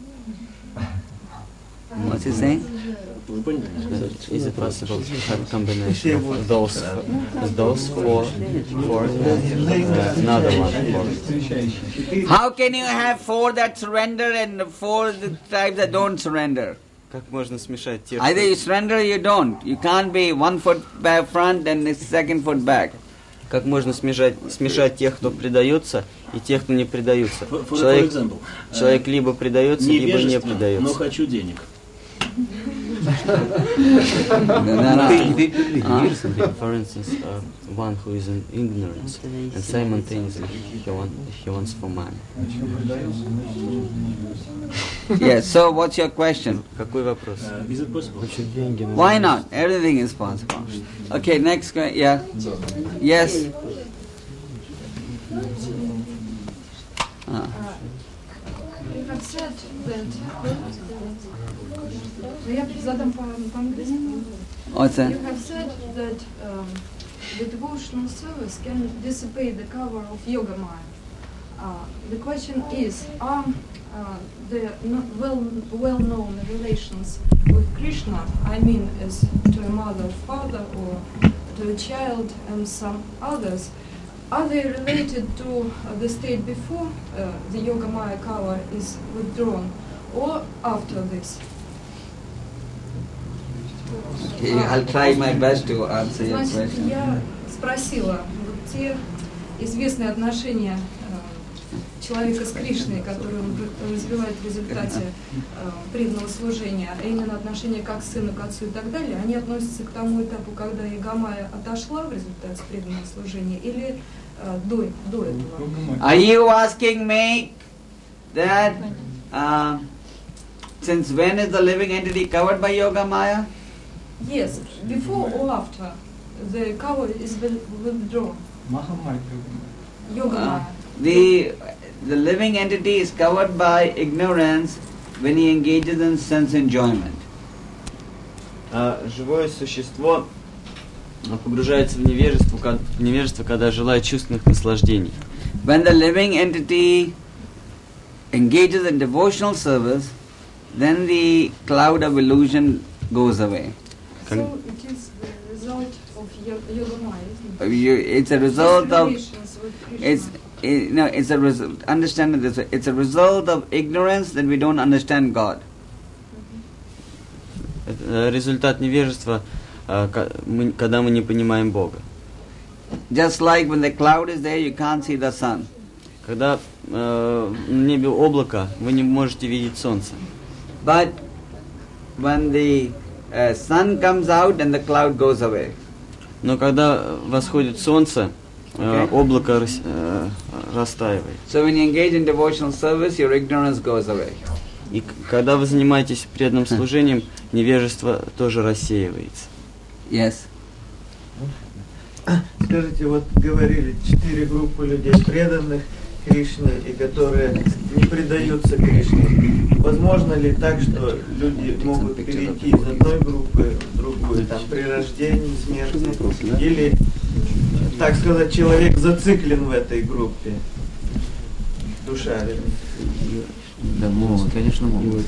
A: What's he saying?
H: Вы поняли?
C: Uh, Is it possible to have a combination of those, uh, those four, four, and uh, another one four?
A: How can you have four that surrender and four the types that don't surrender?
C: Как можно смешать тех,
A: Either you surrender or you don't. You can't be one foot back front and the second foot back.
C: как можно смешать, смешать тех, кто предается, и тех, кто не предаются?
H: For, for, for
C: Человек,
H: example,
C: человек либо предается, либо не
H: невежественно, но
C: предается.
H: хочу денег.
C: For instance, uh, one who is in ignorance and simultaneously he, want, he wants for money.
A: Yes, so what's your question?
C: Какой вопрос?
H: Uh, is it possible?
A: Why not? Everything is possible. Okay, next question. Yeah. Yes. Ah.
G: You have said that. Я задам по-английски.
A: What's that?
G: You have said that um, the devotional service can dissipate the cover of Yoga Maya. Uh, the question is, are uh, the no, well, well-known relations with Krishna, I mean as to a mother, father, or to a child and some others, are they related to uh, the state before uh, the Yoga Maya cover is withdrawn or after this?
A: Okay, I'll try my best to answer your
G: Значит,
A: question.
G: я спросила вот те известные отношения э, человека с Кришной, которые он развивает в результате э, преданного служения, а именно отношения как сына к отцу и так далее, они относятся к тому этапу, когда Йога-майя отошла в результате преданного служения, или э, до, до этого?
A: Are you asking me that uh, since when is the living entity covered by Yoga Maya?
G: Yes, before or after the cover is withdrawn. Yoga Maya.
A: Uh, the the living entity is covered by ignorance when he engages in sense enjoyment.
C: А живое существо погружается в невежество, в невежество, когда желает чувственных наслаждений.
A: When the living entity engages in devotional service, then the cloud of illusion goes away.
G: So it is the result of Yoga Maya, isn't it?
A: You, it's a result of
G: Relations with Krishna.
A: it's it, no it's a result. Understand it this way. It's a result of ignorance that we don't understand God.
C: Это результат невежества, когда мы не понимаем Бога.
A: Just like when the cloud is there, you can't see the sun.
C: Когда э, на небе облако, вы не можете видеть солнце.
A: But when the uh, sun comes out, then the cloud goes away.
C: Но когда восходит солнце, э,
A: Okay.
C: облако рас, э, растаивает.
A: So when you engage in devotional service, your ignorance goes away.
C: И к- когда вы занимаетесь преданным служением, невежество тоже рассеивается.
A: Yes.
I: Скажите, вот говорили, четыре группы людей преданных Кришне и которые не предаются Кришне. Возможно ли так, что люди могут перейти из одной группы в другую, там, при рождении, смерти, или, так сказать, человек зациклен в этой группе? Душа, вернее.
E: Да, могут, конечно, могут.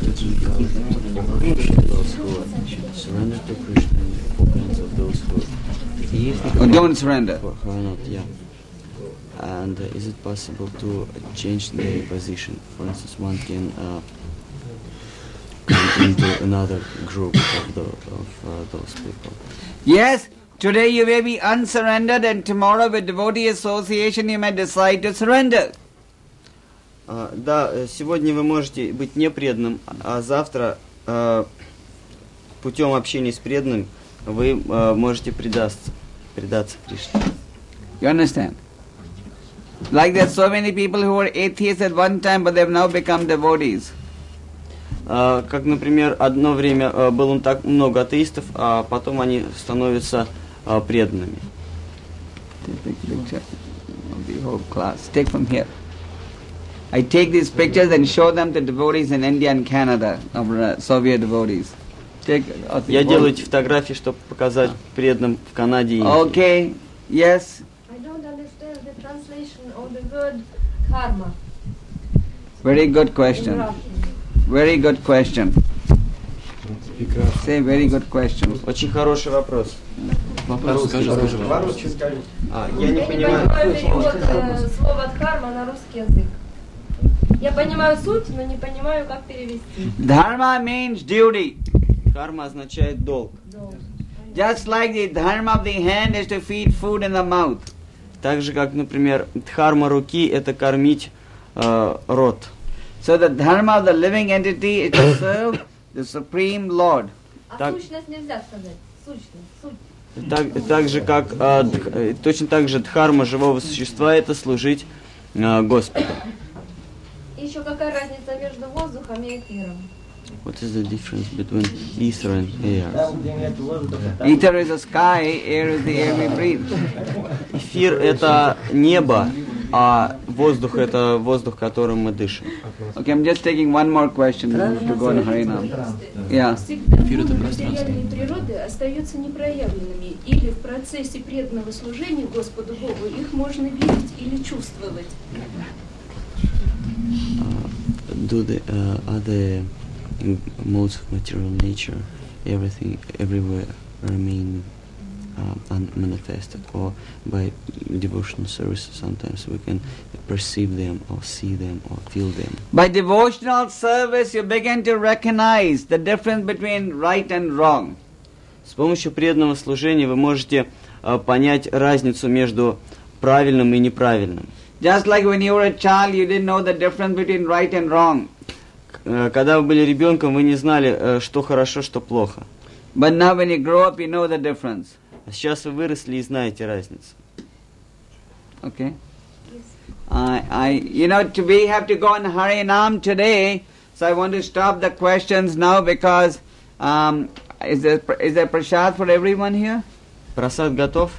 A: Or don't surrender.
C: Why not? Yeah. And uh, is it possible to change the position? For instance, one can uh, come into another group of, the, of uh, those people.
A: Yes, today you may be unsurrendered, and tomorrow with devotee association you may decide to surrender.
C: Uh, да, э, сегодня вы можете быть непреданным, а завтра э, путем общения с преданным вы э, можете предаться, предаться Кришне.
A: You understand? Like there are so many people who were atheists at one time, but they have now become devotees.
C: Uh, как, например, одно время uh, было так много атеистов, а потом они становятся uh, преданными.
A: Take picture of the whole class. Take from here. I take these pictures and show them to devotees in India and Canada, of uh, Soviet devotees. Take. of the
C: Я
A: whole-
C: делаю эти фотографии, чтобы показать преданным в Канаде и Индии.
A: Okay. Yes.
J: I don't understand the translation of the word karma
A: Very good
J: in
A: question.
J: Russian.
A: Very good question. Say very good question.
C: Очень хороший вопрос.
E: Вопрос, скажи, скажи.
I: По-русски скажи.
C: А, я не
J: Я не
C: понимаю.
J: понимаю перевод э, слова дхарма на русский язык. Я понимаю суть, но не понимаю, как перевести.
A: Dharma means duty.
C: Карма означает долг.
A: Just like the dharma of the hand is to feed food in the mouth.
C: Так же, как, например, дхарма руки – это кормить э, рот.
A: So the dharma of the living entity is to serve the Supreme Lord.
J: А
C: Так.
J: сущность нельзя сказать. Сущность, суть.
C: Так, так же, как, а, дх- точно так же дхарма живого существа – это служить а, Господу.
J: И еще какая разница между воздухом и эфиром?
C: What is the difference between ether and air?
F: Там, где нет воздуха, там
A: Ether is the sky, air is the air we breathe.
C: Эфир – это небо, а воздух – это воздух, которым мы дышим.
A: Okay, I'm just taking one more question to go on Harinam. Yeah.
E: Эфир — это пространство.
K: Материальные природы остаются непроявленными, или в процессе преданного служения Господу Богу их можно видеть или чувствовать.
C: Do the uh, other modes of material nature, everything, everywhere remain uh, unmanifested, or by devotional services sometimes we can perceive them, or see them, or feel them.
A: By devotional service, you begin to recognize the difference between right and wrong.
C: С помощью преданного служения вы можете uh, понять разницу между правильным и неправильным.
A: Just like when you were a child, you didn't know the difference between right and wrong.
C: Когда вы были ребенком, вы не знали, что хорошо, что плохо.
A: But now when you grow up, you know the difference.
C: А сейчас вы выросли и знаете разницу.
A: Okay. I, I, you know, to, we have to go on Harinam today, so I want to stop the questions now because um, is there is there prasad for everyone here?
C: Прасад готов?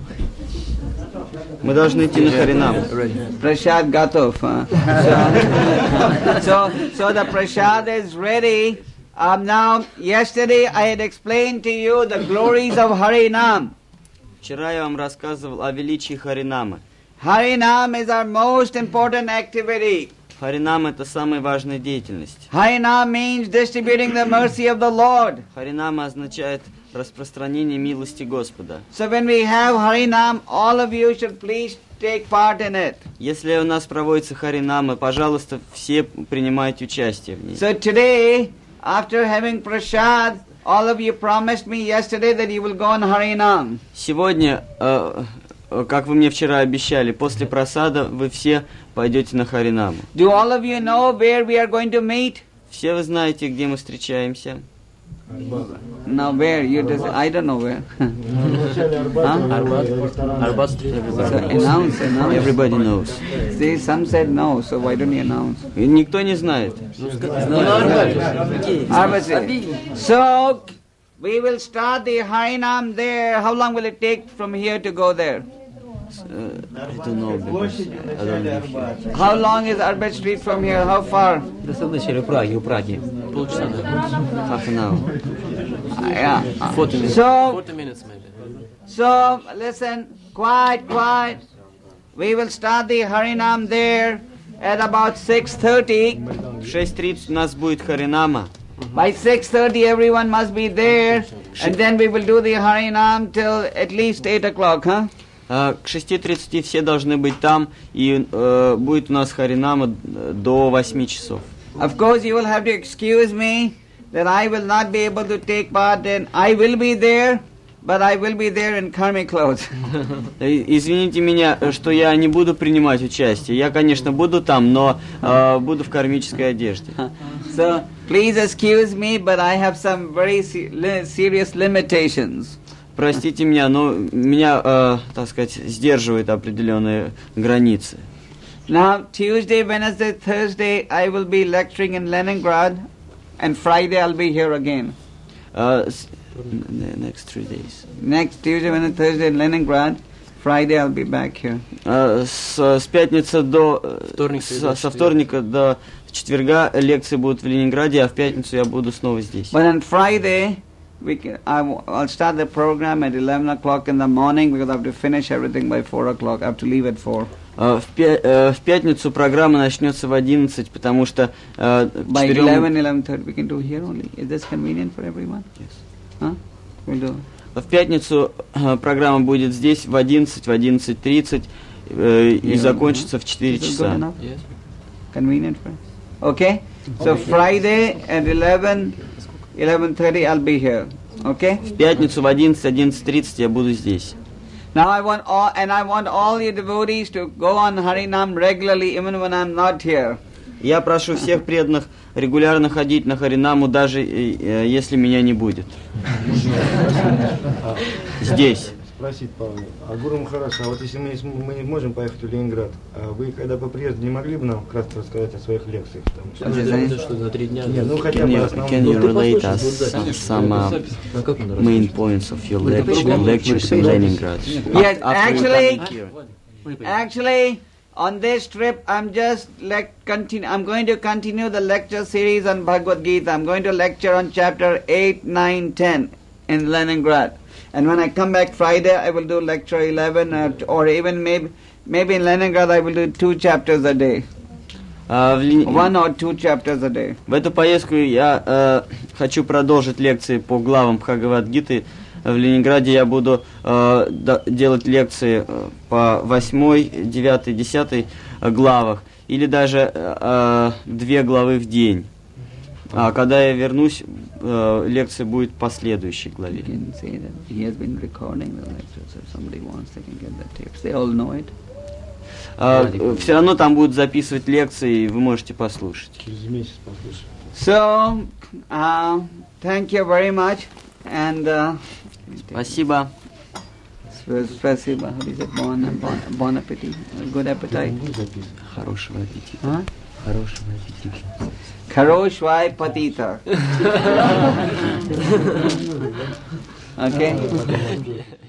C: Мы должны идти на Харинам.
A: Prasad Gatov. Huh? So, so, so the prasad is ready. Um, now, yesterday I had explained to you the glories of Harinam.
C: Вчера я вам рассказывал о величии Харинамы.
A: Harinam is our most important activity.
C: Харинам – это самая важная деятельность.
A: Harinam means distributing the mercy of the Lord.
C: Харинама означает распространение милости Господа.
A: So when we have Harinam, all of you should please take part in it.
C: Если у нас проводится Харинама, пожалуйста, все принимайте участие в ней.
A: So today, after having prasad, all of you promised me yesterday that you will go on Harinam.
C: Сегодня, э, как вы мне вчера обещали, после просада вы все пойдете на Харинаму.
A: Do all of you know where we are going to meet?
C: Все вы знаете, где мы встречаемся?
A: Now where? You just, I don't know where.
E: Арбат. Арбат.
A: So announce, announce.
C: Everybody knows.
A: See, some said no, so why don't you announce?
C: И никто не знает.
A: Arbat. So, we will start the Harinam there. How long will it take from here to go there?
C: Uh, I don't know. Because I don't live here.
A: How long is Arbat Street from here? How far?
E: До Праги, у Праги. Полчаса.
C: Half an hour.
A: Uh, yeah.
E: Forty minutes.
A: So,
E: Forty minutes maybe.
A: so listen, quiet, quiet. We will start the Harinam there at about six thirty.
C: В шесть тридцать у нас будет Харинама.
A: By six thirty, everyone must be there, and then we will do the Harinam till at least eight o'clock, huh?
C: Uh, к шести тридцати все должны быть там, и uh, будет у нас Харинама до восьми часов.
A: Of course, you will have to excuse me that I will not be able to take part in. I will be there, but I will be there in karmic clothes.
C: Извините меня, что я не буду принимать участие. Я, конечно, буду там, но uh, буду в кармической одежде.
A: So, please excuse me, but I have some very se- li- serious limitations.
C: Простите меня, но меня, э, так сказать, сдерживают определенные границы.
A: Now, Tuesday, Wednesday, Thursday, I will be lecturing in Leningrad, and Friday I'll be here again.
C: Uh, the next three days.
A: Next Tuesday, Wednesday, Thursday in Leningrad, Friday I'll be back here.
C: Uh, с, с пятницы до...
E: Вторник,
C: с, со вторника до четверга лекции будут в Ленинграде, а в пятницу я буду снова здесь.
A: But on Friday, we can, I w- I'll start the program at eleven o'clock in the morning because I have to finish everything by four o'clock. I have to leave at four.
C: Uh, в, пя- uh, в пятницу программа начнется в одиннадцать, потому что uh,
A: By
C: четырем...
A: eleven, eleven thirty, we can do here only. Is this convenient for everyone?
C: Yes.
A: Huh? We'll do.
C: В пятницу uh, программа будет здесь в одиннадцать, в одиннадцать тридцать uh, и закончится в четыре
A: Is this
C: часа.
A: good enough? Convenient for us? Okay? So Friday at eleven, eleven thirty I'll be here. Okay?
C: В пятницу в одиннадцать, одиннадцать тридцать я буду здесь.
A: Now I want all, and I want all your devotees to go on Harinam regularly even when I'm not here.
C: Я прошу всех преданных регулярно ходить на Харинаму, даже э, если меня не будет. Здесь.
F: Спросить Павла, а Гуру Махарадж, а вот если мы, мы не можем поехать в Ленинград, а вы когда по приезду не могли бы нам вкратце рассказать о своих лекциях? Там, что
E: это что, на три дня?
F: Нет, ну хотя бы основном.
C: Can you relate us some uh, main points of your lecture, lectures in Leningrad?
A: Yes, actually, actually, on this trip, I'm just like continue. I'm going to continue the lecture series on Bhagavad Gita. I'm going to lecture on chapter eight, nine, ten in Leningrad. And when I come back Friday, I will do lecture eleven, or, or even maybe maybe in Leningrad I will do two chapters a day.
C: Uh, в Лени...
A: One or two chapters a day.
C: В эту поездку я э, хочу продолжить лекции по главам Бхагавад-гиты. В Ленинграде я буду э, да, делать лекции по восьмой, девятой, десятой главах, или даже э, две главы в день. А когда я вернусь, э, лекция будет по следующей главе. Uh, все равно там будут записывать лекции, и вы можете послушать.
F: Через месяц послушать.
A: So, uh, thank you very much, and uh,
C: спасибо.
A: Спасибо. Bon, bon, bon appetit. Good appetite.
C: Хорошего аппетита.
A: Huh?
C: Хорошего аппетита.
A: Хорошего аппетита. Okay.